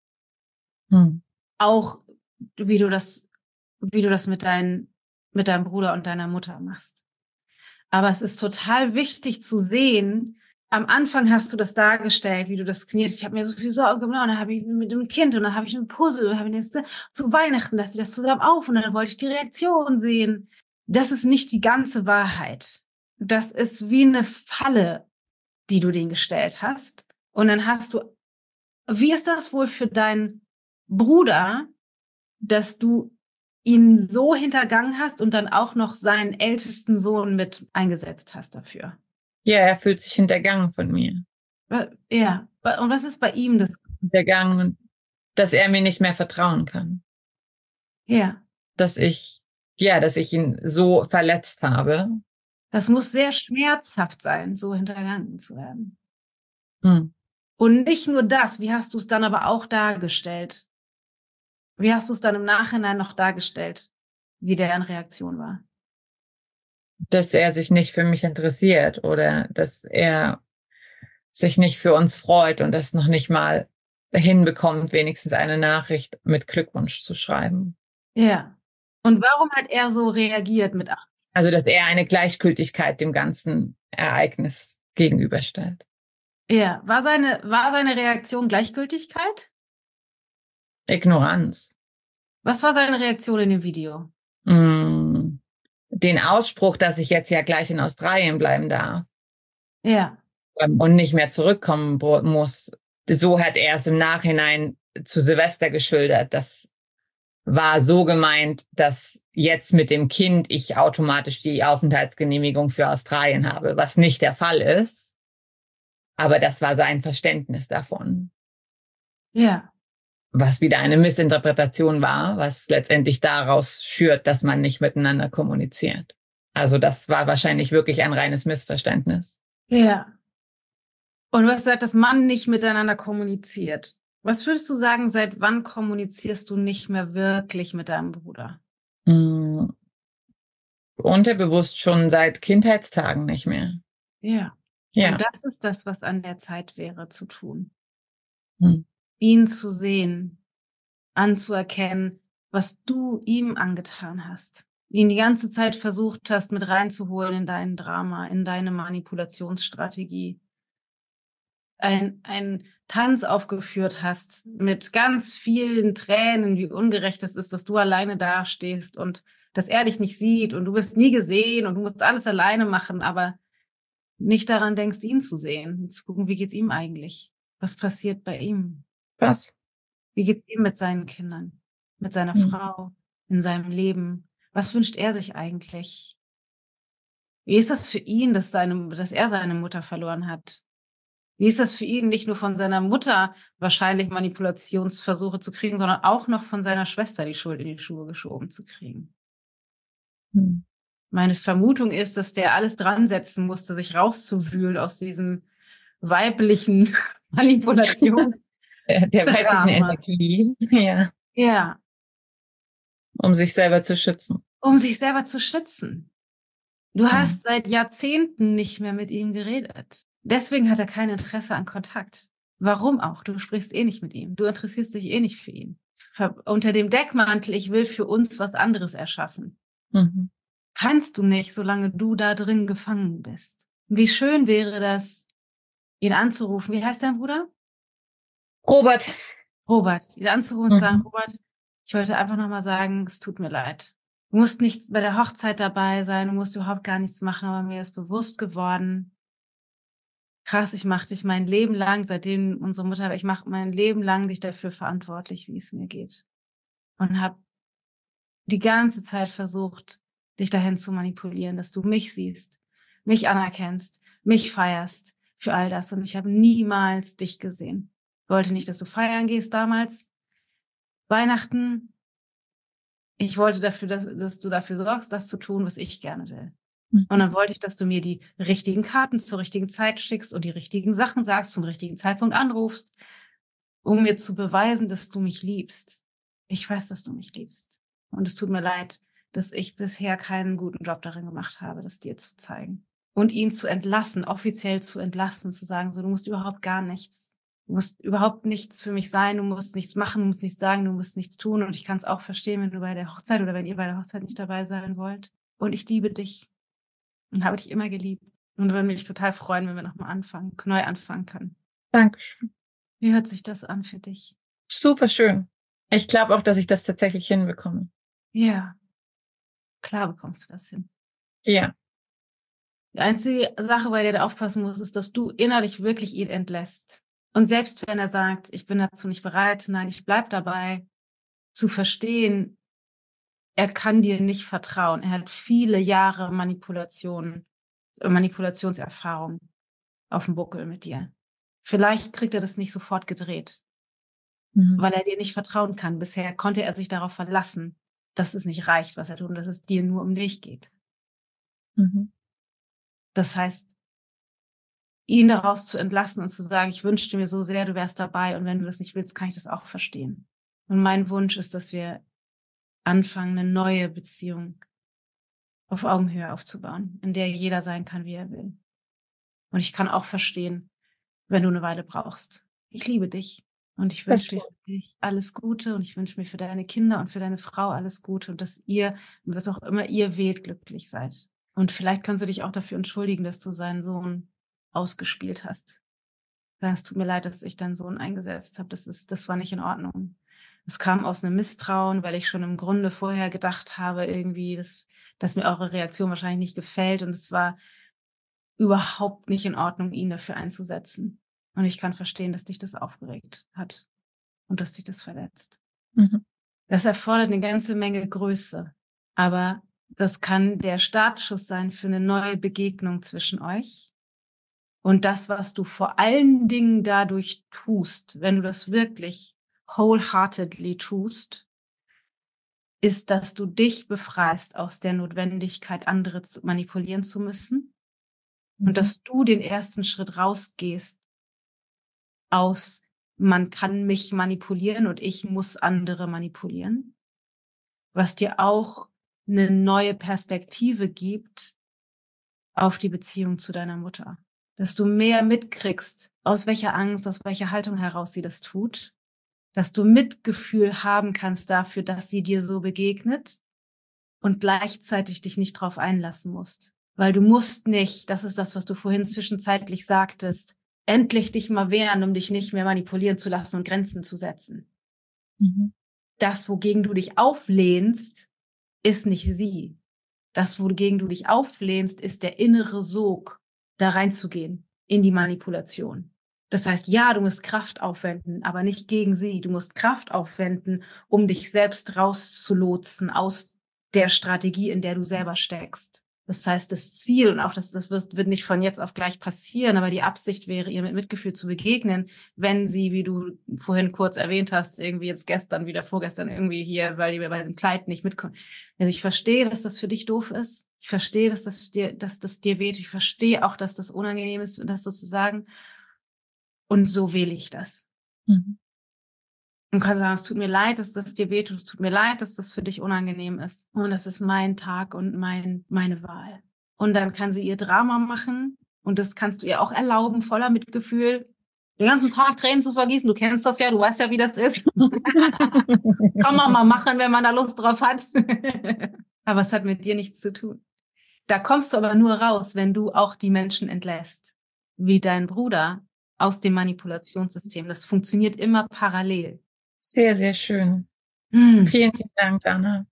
Auch wie du das mit deinem Bruder und deiner Mutter machst. Aber es ist total wichtig zu sehen, am Anfang hast du das dargestellt, wie du das knierst. Ich habe mir so viel Sorgen gemacht und dann habe ich mit dem Kind und dann habe ich ein Puzzle und habe ich jetzt zu Weihnachten, dass die das zusammen auf und dann wollte ich die Reaktion sehen. Das ist nicht die ganze Wahrheit. Das ist wie eine Falle, die du denen gestellt hast. Und dann hast du, wie ist das wohl für deinen Bruder, dass du ihn so hintergangen hast und dann auch noch seinen ältesten Sohn mit eingesetzt hast dafür? Ja, er fühlt sich hintergangen von mir. Ja, und was ist bei ihm das? Hintergangen, dass er mir nicht mehr vertrauen kann. Ja. Dass ich ihn so verletzt habe. Das muss sehr schmerzhaft sein, so hintergangen zu werden. Und nicht nur das, wie hast du es dann aber auch dargestellt? Wie hast du es dann im Nachhinein noch dargestellt, wie deren Reaktion war? Dass er sich nicht für mich interessiert oder dass er sich nicht für uns freut und das noch nicht mal hinbekommt, wenigstens eine Nachricht mit Glückwunsch zu schreiben. Ja. Und warum hat er so reagiert mit 18? Also, dass er eine Gleichgültigkeit dem ganzen Ereignis gegenüberstellt. Ja. War seine Reaktion Gleichgültigkeit? Ignoranz. Was war seine Reaktion in dem Video? Den Ausspruch, dass ich jetzt ja gleich in Australien bleiben darf. Ja. Und nicht mehr zurückkommen muss. So hat er es im Nachhinein zu Silvester geschildert. Das war so gemeint, dass jetzt mit dem Kind ich automatisch die Aufenthaltsgenehmigung für Australien habe, was nicht der Fall ist. Aber das war sein Verständnis davon. Ja. Was wieder eine Missinterpretation war, was letztendlich daraus führt, dass man nicht miteinander kommuniziert. Also das war wahrscheinlich wirklich ein reines Missverständnis. Ja. Und du hast gesagt, dass man nicht miteinander kommuniziert. Was würdest du sagen, seit wann kommunizierst du nicht mehr wirklich mit deinem Bruder? Unterbewusst schon seit Kindheitstagen nicht mehr. Ja. Ja. Und das ist das, was an der Zeit wäre zu tun. Ihn zu sehen, anzuerkennen, was du ihm angetan hast. Ihn die ganze Zeit versucht hast, mit reinzuholen in dein Drama, in deine Manipulationsstrategie. Ein Tanz aufgeführt hast mit ganz vielen Tränen, wie ungerecht es ist, dass du alleine dastehst und dass er dich nicht sieht und du bist nie gesehen und du musst alles alleine machen, aber nicht daran denkst, ihn zu sehen und zu gucken, wie geht's ihm eigentlich? Was passiert bei ihm? Was? Wie geht's ihm mit seinen Kindern, mit seiner Frau, in seinem Leben? Was wünscht er sich eigentlich? Wie ist das für ihn, dass er seine Mutter verloren hat? Wie ist das für ihn, nicht nur von seiner Mutter wahrscheinlich Manipulationsversuche zu kriegen, sondern auch noch von seiner Schwester die Schuld in die Schuhe geschoben zu kriegen? Meine Vermutung ist, dass der alles dran setzen musste, sich rauszuwühlen aus diesem weiblichen Manipulation. Der weiblichen Energie. Ja. Ja. Um sich selber zu schützen. Um sich selber zu schützen. Du hast seit Jahrzehnten nicht mehr mit ihm geredet. Deswegen hat er kein Interesse an Kontakt. Warum auch? Du sprichst eh nicht mit ihm. Du interessierst dich eh nicht für ihn. Unter dem Deckmantel, ich will für uns was anderes erschaffen. Kannst du nicht, solange du da drin gefangen bist. Wie schön wäre das, ihn anzurufen. Wie heißt dein Bruder? Robert. Ihn anzurufen und zu sagen, Robert, ich wollte einfach nochmal sagen, es tut mir leid. Du musst nicht bei der Hochzeit dabei sein, du musst überhaupt gar nichts machen, aber mir ist bewusst geworden, krass, ich mache dich mein Leben lang, seitdem unsere Mutter, ich mache mein Leben lang dich dafür verantwortlich, wie es mir geht. Und habe die ganze Zeit versucht, dich dahin zu manipulieren, dass du mich siehst, mich anerkennst, mich feierst für all das. Und ich habe niemals dich gesehen. Ich wollte nicht, dass du feiern gehst damals. Weihnachten. Ich wollte dafür, dass du dafür sorgst, das zu tun, was ich gerne will. Und dann wollte ich, dass du mir die richtigen Karten zur richtigen Zeit schickst und die richtigen Sachen sagst, zum richtigen Zeitpunkt anrufst, um mir zu beweisen, dass du mich liebst. Ich weiß, dass du mich liebst. Und es tut mir leid, dass ich bisher keinen guten Job darin gemacht habe, das dir zu zeigen. Und ihn zu entlassen, offiziell zu entlassen, zu sagen, so, du musst überhaupt gar nichts. Du musst überhaupt nichts für mich sein, du musst nichts machen, du musst nichts sagen, du musst nichts tun. Und ich kann es auch verstehen, wenn du bei der Hochzeit oder wenn ihr bei der Hochzeit nicht dabei sein wollt. Und ich liebe dich. Und habe dich immer geliebt. Und würde mich total freuen, wenn wir nochmal neu anfangen können. Dankeschön. Wie hört sich das an für dich? Super schön. Ich glaube auch, dass ich das tatsächlich hinbekomme. Ja, klar bekommst du das hin. Ja. Die einzige Sache, bei der du aufpassen musst, ist, dass du innerlich wirklich ihn entlässt. Und selbst wenn er sagt, ich bin dazu nicht bereit, nein, ich bleib dabei, zu verstehen, er kann dir nicht vertrauen. Er hat viele Jahre Manipulationserfahrung auf dem Buckel mit dir. Vielleicht kriegt er das nicht sofort gedreht, weil er dir nicht vertrauen kann. Bisher konnte er sich darauf verlassen, dass es nicht reicht, was er tut und dass es dir nur um dich geht. Das heißt, ihn daraus zu entlassen und zu sagen, ich wünschte mir so sehr, du wärst dabei und wenn du das nicht willst, kann ich das auch verstehen. Und mein Wunsch ist, dass wir anfangen, eine neue Beziehung auf Augenhöhe aufzubauen, in der jeder sein kann, wie er will. Und ich kann auch verstehen, wenn du eine Weile brauchst. Ich liebe dich und ich wünsche dir für dich alles Gute und ich wünsche mir für deine Kinder und für deine Frau alles Gute und dass ihr, was auch immer ihr wählt, glücklich seid. Und vielleicht kannst du dich auch dafür entschuldigen, dass du seinen Sohn ausgespielt hast. Es tut mir leid, dass ich deinen Sohn eingesetzt habe. Das war nicht in Ordnung. Es kam aus einem Misstrauen, weil ich schon im Grunde vorher gedacht habe, irgendwie, dass mir eure Reaktion wahrscheinlich nicht gefällt. Und es war überhaupt nicht in Ordnung, ihn dafür einzusetzen. Und ich kann verstehen, dass dich das aufgeregt hat und dass dich das verletzt. Das erfordert eine ganze Menge Größe. Aber das kann der Startschuss sein für eine neue Begegnung zwischen euch. Und das, was du vor allen Dingen dadurch tust, wenn du das wirklich wholeheartedly tust, ist, dass du dich befreist aus der Notwendigkeit, andere manipulieren zu müssen. Und dass du den ersten Schritt rausgehst aus, man kann mich manipulieren und ich muss andere manipulieren. Was dir auch eine neue Perspektive gibt auf die Beziehung zu deiner Mutter. Dass du mehr mitkriegst, aus welcher Angst, aus welcher Haltung heraus sie das tut. Dass du Mitgefühl haben kannst dafür, dass sie dir so begegnet und gleichzeitig dich nicht drauf einlassen musst. Weil du musst nicht, das ist das, was du vorhin zwischenzeitlich sagtest, endlich dich mal wehren, um dich nicht mehr manipulieren zu lassen und Grenzen zu setzen. Das, wogegen du dich auflehnst, ist nicht sie. Das, wogegen du dich auflehnst, ist der innere Sog, da reinzugehen, in die Manipulation. Das heißt, ja, du musst Kraft aufwenden, aber nicht gegen sie. Du musst Kraft aufwenden, um dich selbst rauszulotsen aus der Strategie, in der du selber steckst. Das heißt, das Ziel, und auch das wird nicht von jetzt auf gleich passieren, aber die Absicht wäre, ihr mit Mitgefühl zu begegnen, wenn sie, wie du vorhin kurz erwähnt hast, irgendwie jetzt vorgestern irgendwie hier, weil die bei dem Kleid nicht mitkommen. Also ich verstehe, dass das für dich doof ist. Ich verstehe, dass das dir weht. Ich verstehe auch, dass das unangenehm ist, das so zu sagen. Und so wähle ich das. Und kann sagen, es tut mir leid, dass das dir wehtut, es tut mir leid, dass das für dich unangenehm ist. Und das ist mein Tag und meine Wahl. Und dann kann sie ihr Drama machen und das kannst du ihr auch erlauben, voller Mitgefühl, den ganzen Tag Tränen zu vergießen. Du kennst das ja, du weißt ja, wie das ist. Kann man mal machen, wenn man da Lust drauf hat. Aber es hat mit dir nichts zu tun. Da kommst du aber nur raus, wenn du auch die Menschen entlässt, wie dein Bruder aus dem Manipulationssystem. Das funktioniert immer parallel. Sehr, sehr schön. Vielen, vielen Dank, Dana.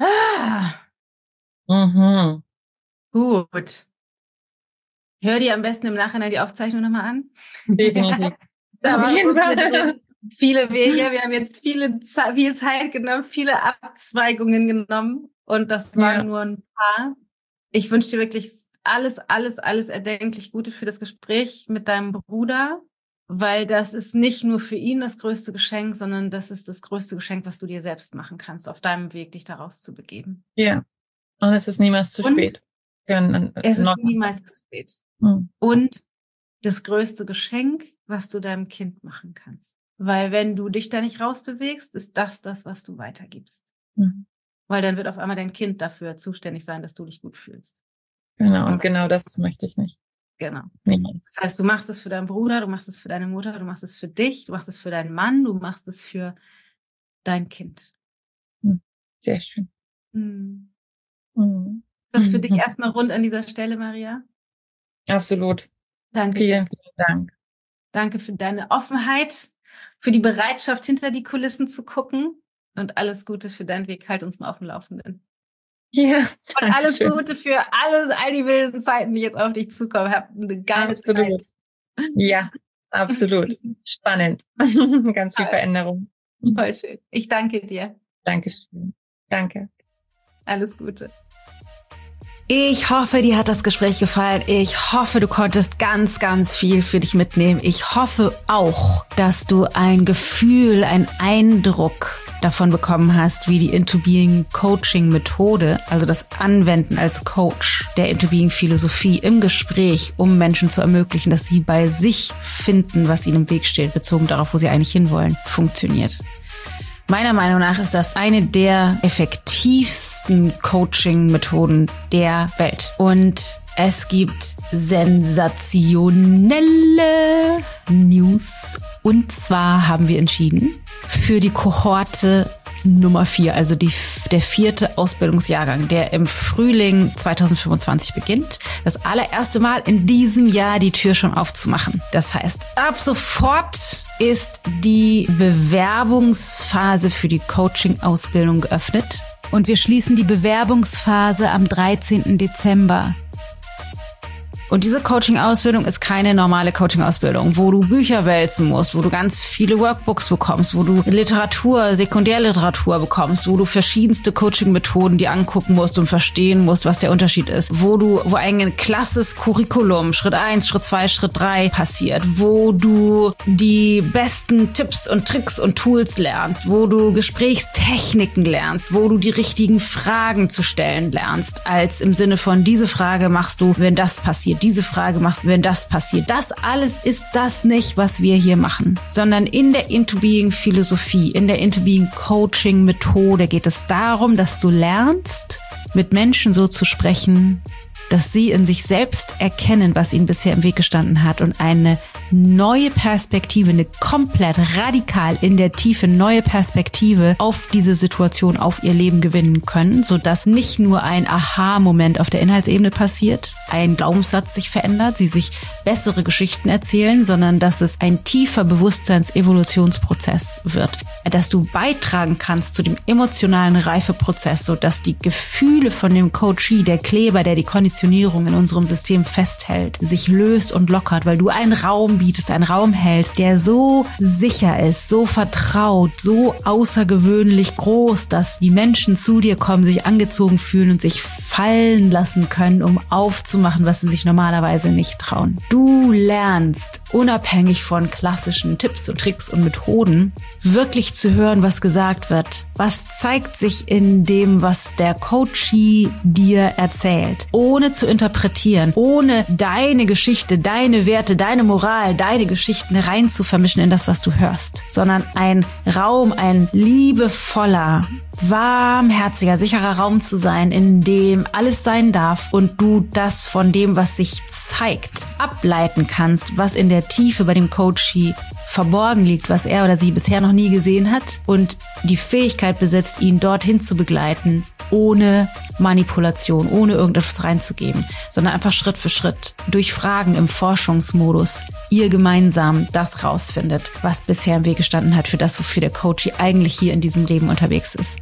Gut. Hör dir am besten im Nachhinein die Aufzeichnung nochmal an. Definitiv. Auf jeden Fall. Viele Wege, wir haben jetzt viel Zeit genommen, viele Abzweigungen genommen und das waren nur ein paar. Ich wünsche dir wirklich alles erdenklich Gute für das Gespräch mit deinem Bruder, weil das ist nicht nur für ihn das größte Geschenk, sondern das ist das größte Geschenk, was du dir selbst machen kannst, auf deinem Weg, dich daraus zu begeben. Ja, und es ist niemals zu spät. Es ist niemals zu spät. Und das größte Geschenk, was du deinem Kind machen kannst. Weil wenn du dich da nicht rausbewegst, ist das, was du weitergibst. Weil dann wird auf einmal dein Kind dafür zuständig sein, dass du dich gut fühlst. Genau, und genau das möchte ich nicht. Genau. Das heißt, du machst es für deinen Bruder, du machst es für deine Mutter, du machst es für dich, du machst es für deinen Mann, du machst es für dein Kind. Sehr schön. Das für dich erstmal rund an dieser Stelle, Maria? Absolut. Danke. Vielen Dank. Danke für deine Offenheit, für die Bereitschaft, hinter die Kulissen zu gucken und alles Gute für deinen Weg. Halt uns mal auf dem Laufenden. Ja, und alles Gute für all die wilden Zeiten, die jetzt auf dich zukommen. Hab eine geile Zeit. Ja, absolut. Spannend. Ganz viel Veränderung. Voll schön. Ich danke dir. Dankeschön. Danke. Alles Gute. Ich hoffe, dir hat das Gespräch gefallen. Ich hoffe, du konntest ganz, ganz viel für dich mitnehmen. Ich hoffe auch, dass du ein Gefühl, einen Eindruck davon bekommen hast, wie die Into Being Coaching Methode, also das Anwenden als Coach der Into Being Philosophie im Gespräch, um Menschen zu ermöglichen, dass sie bei sich finden, was ihnen im Weg steht, bezogen darauf, wo sie eigentlich hinwollen, funktioniert. Meiner Meinung nach ist das eine der effektivsten Coaching-Methoden der Welt. Und es gibt sensationelle News. Und zwar haben wir entschieden, für die Kohorte Nummer 4, also der 4. Ausbildungsjahrgang, der im Frühling 2025 beginnt, das allererste Mal in diesem Jahr die Tür schon aufzumachen. Das heißt, ab sofort ist die Bewerbungsphase für die Coaching-Ausbildung geöffnet und wir schließen die Bewerbungsphase am 13. Dezember. Und diese Coaching-Ausbildung ist keine normale Coaching-Ausbildung, wo du Bücher wälzen musst, wo du ganz viele Workbooks bekommst, wo du Literatur, Sekundärliteratur bekommst, wo du verschiedenste Coaching-Methoden dir angucken musst und verstehen musst, was der Unterschied ist, wo ein klasses Curriculum, Schritt 1, Schritt 2, Schritt 3 passiert, wo du die besten Tipps und Tricks und Tools lernst, wo du Gesprächstechniken lernst, wo du die richtigen Fragen zu stellen lernst, als im Sinne von, diese Frage machst du, wenn das passiert. Diese Frage machst du, wenn das passiert. Das alles ist das nicht, was wir hier machen, sondern in der Into Being Philosophie, in der Into Being Coaching Methode geht es darum, dass du lernst, mit Menschen so zu sprechen, dass sie in sich selbst erkennen, was ihnen bisher im Weg gestanden hat und eine neue Perspektive, eine komplett radikal in der Tiefe neue Perspektive auf diese Situation, auf ihr Leben gewinnen können, sodass nicht nur ein Aha-Moment auf der Inhaltsebene passiert, ein Glaubenssatz sich verändert, sie sich bessere Geschichten erzählen, sondern dass es ein tiefer Bewusstseins-Evolutionsprozess wird, dass du beitragen kannst zu dem emotionalen Reifeprozess, sodass die Gefühle von dem Coachee, der Kleber, der die Konditionierung in unserem System festhält, sich löst und lockert, weil du einen Raum bietest, einen Raum hältst, der so sicher ist, so vertraut, so außergewöhnlich groß, dass die Menschen zu dir kommen, sich angezogen fühlen und sich fallen lassen können, um aufzumachen, was sie sich normalerweise nicht trauen. Du lernst, unabhängig von klassischen Tipps und Tricks und Methoden, wirklich zu hören, was gesagt wird. Was zeigt sich in dem, was der Coachee dir erzählt, ohne zu interpretieren, ohne deine Geschichte, deine Werte, deine Moral, deine Geschichten rein zu vermischen in das, was du hörst, sondern ein Raum, ein liebevoller, warmherziger, sicherer Raum zu sein, in dem alles sein darf und du das von dem, was sich zeigt, ableiten kannst, was in der Tiefe bei dem Coachee verborgen liegt, was er oder sie bisher noch nie gesehen hat und die Fähigkeit besitzt, ihn dorthin zu begleiten, ohne Manipulation, ohne irgendetwas reinzugeben, sondern einfach Schritt für Schritt, durch Fragen im Forschungsmodus, ihr gemeinsam das rausfindet, was bisher im Weg gestanden hat für das, wofür der Coachee eigentlich hier in diesem Leben unterwegs ist.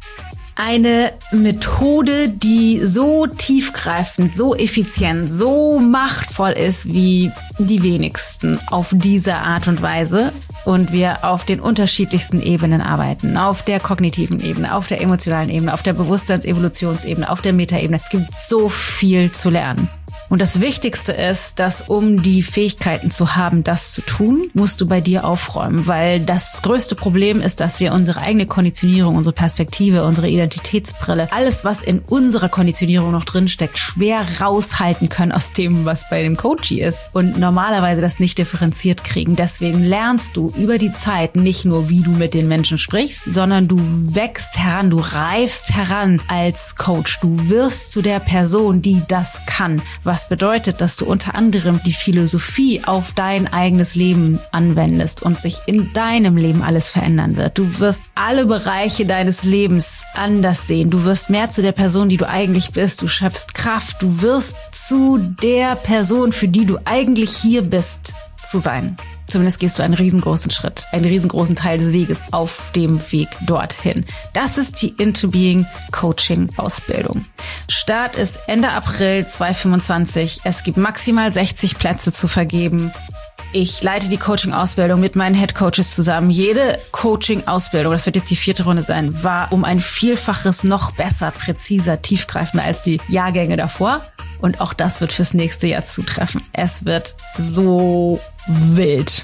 Eine Methode, die so tiefgreifend, so effizient, so machtvoll ist wie die wenigsten auf diese Art und Weise und wir auf den unterschiedlichsten Ebenen arbeiten. Auf der kognitiven Ebene, auf der emotionalen Ebene, auf der Bewusstseins-Evolutionsebene, auf der Metaebene. Es gibt so viel zu lernen. Und das Wichtigste ist, dass um die Fähigkeiten zu haben, das zu tun, musst du bei dir aufräumen, weil das größte Problem ist, dass wir unsere eigene Konditionierung, unsere Perspektive, unsere Identitätsbrille, alles, was in unserer Konditionierung noch drinsteckt, schwer raushalten können aus dem, was bei dem Coachie ist und normalerweise das nicht differenziert kriegen. Deswegen lernst du über die Zeit nicht nur, wie du mit den Menschen sprichst, sondern du wächst heran, du reifst heran als Coach. Du wirst zu der Person, die das kann. Was bedeutet, dass du unter anderem die Philosophie auf dein eigenes Leben anwendest und sich in deinem Leben alles verändern wird. Du wirst alle Bereiche deines Lebens anders sehen. Du wirst mehr zu der Person, die du eigentlich bist. Du schöpfst Kraft. Du wirst zu der Person, für die du eigentlich hier bist, zu sein. Zumindest gehst du einen riesengroßen Schritt, einen riesengroßen Teil des Weges auf dem Weg dorthin. Das ist die Into Being Coaching Ausbildung. Start ist Ende April 2025. Es gibt maximal 60 Plätze zu vergeben. Ich leite die Coaching-Ausbildung mit meinen Head-Coaches zusammen. Jede Coaching-Ausbildung, das wird jetzt die 4. Runde sein, war um ein Vielfaches noch besser, präziser, tiefgreifender als die Jahrgänge davor. Und auch das wird fürs nächste Jahr zutreffen. Es wird so wild,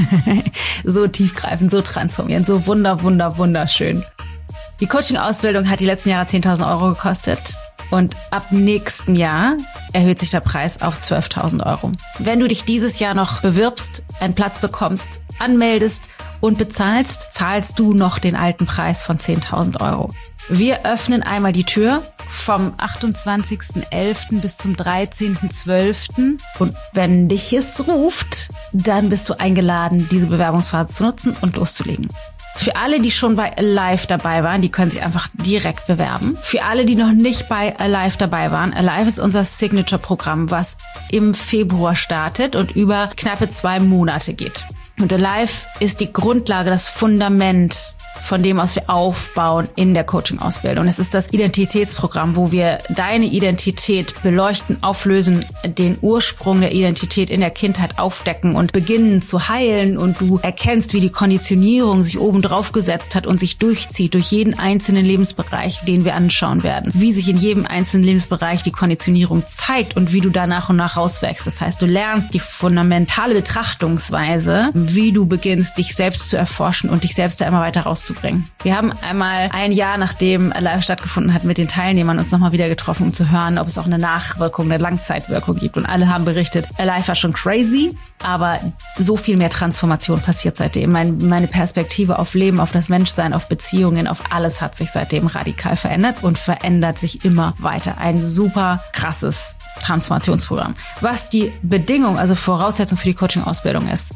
so tiefgreifend, so transformierend, so wunderschön. Die Coaching-Ausbildung hat die letzten Jahre 10.000 Euro gekostet. Und ab nächstem Jahr erhöht sich der Preis auf 12.000 Euro. Wenn du dich dieses Jahr noch bewirbst, einen Platz bekommst, anmeldest und bezahlst, zahlst du noch den alten Preis von 10.000 Euro. Wir öffnen einmal die Tür vom 28.11. bis zum 13.12. Und wenn dich es ruft, dann bist du eingeladen, diese Bewerbungsphase zu nutzen und loszulegen. Für alle, die schon bei Alive dabei waren, die können sich einfach direkt bewerben. Für alle, die noch nicht bei Alive dabei waren, Alive ist unser Signature-Programm, was im Februar startet und über knappe 2 Monate geht. Und Alive ist die Grundlage, das Fundament, von dem aus wir aufbauen in der Coaching-Ausbildung. Es ist das Identitätsprogramm, wo wir deine Identität beleuchten, auflösen, den Ursprung der Identität in der Kindheit aufdecken und beginnen zu heilen. Und du erkennst, wie die Konditionierung sich oben drauf gesetzt hat und sich durchzieht durch jeden einzelnen Lebensbereich, den wir anschauen werden. Wie sich in jedem einzelnen Lebensbereich die Konditionierung zeigt und wie du da nach und nach rauswächst. Das heißt, du lernst die fundamentale Betrachtungsweise, wie du beginnst, dich selbst zu erforschen und dich selbst da immer weiter rauszubringen. Wir haben einmal ein Jahr, nachdem Alive stattgefunden hat, mit den Teilnehmern uns nochmal wieder getroffen, um zu hören, ob es auch eine Nachwirkung, eine Langzeitwirkung gibt. Und alle haben berichtet, Alive war schon crazy, aber so viel mehr Transformation passiert seitdem. Meine Perspektive auf Leben, auf das Menschsein, auf Beziehungen, auf alles hat sich seitdem radikal verändert und verändert sich immer weiter. Ein super krasses Transformationsprogramm. Was die Bedingung, also Voraussetzung für die Coaching-Ausbildung ist.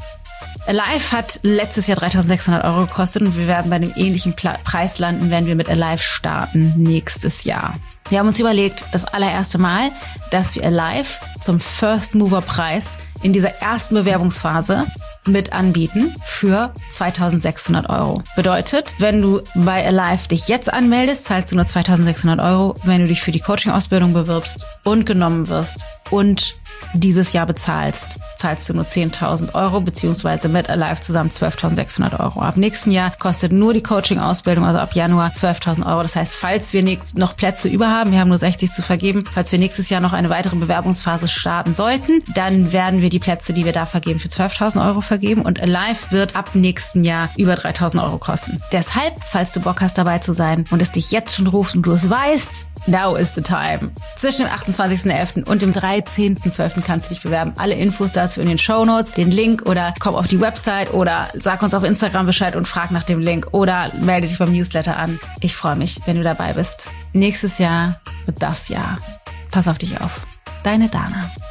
Alive hat letztes Jahr 3.600 Euro gekostet und wir werden bei einem ähnlichen Preis landen, wenn wir mit Alive starten nächstes Jahr. Wir haben uns überlegt, das allererste Mal, dass wir Alive zum First Mover Preis in dieser ersten Bewerbungsphase mit anbieten für 2.600 Euro. Bedeutet, wenn du bei Alive dich jetzt anmeldest, zahlst du nur 2.600 Euro. Wenn du dich für die Coaching-Ausbildung bewirbst und genommen wirst und dieses Jahr bezahlst, zahlst du nur 10.000 Euro, beziehungsweise mit Alive zusammen 12.600 Euro. Ab nächsten Jahr kostet nur die Coaching-Ausbildung, also ab Januar 12.000 Euro. Das heißt, falls wir noch Plätze über haben, wir haben nur 60 zu vergeben, falls wir nächstes Jahr noch eine weitere Bewerbungsphase starten sollten, dann werden wir die Plätze, die wir da vergeben, für 12.000 Euro vergeben und Alive wird ab nächsten Jahr über 3.000 Euro kosten. Deshalb, falls du Bock hast, dabei zu sein und es dich jetzt schon ruft und du es weißt, now is the time. Zwischen dem 28.11. und dem 13.12. kannst du dich bewerben. Alle Infos dazu in den Shownotes, den Link oder komm auf die Website oder sag uns auf Instagram Bescheid und frag nach dem Link oder melde dich beim Newsletter an. Ich freue mich, wenn du dabei bist. Nächstes Jahr wird das Jahr. Pass auf dich auf. Deine Dana.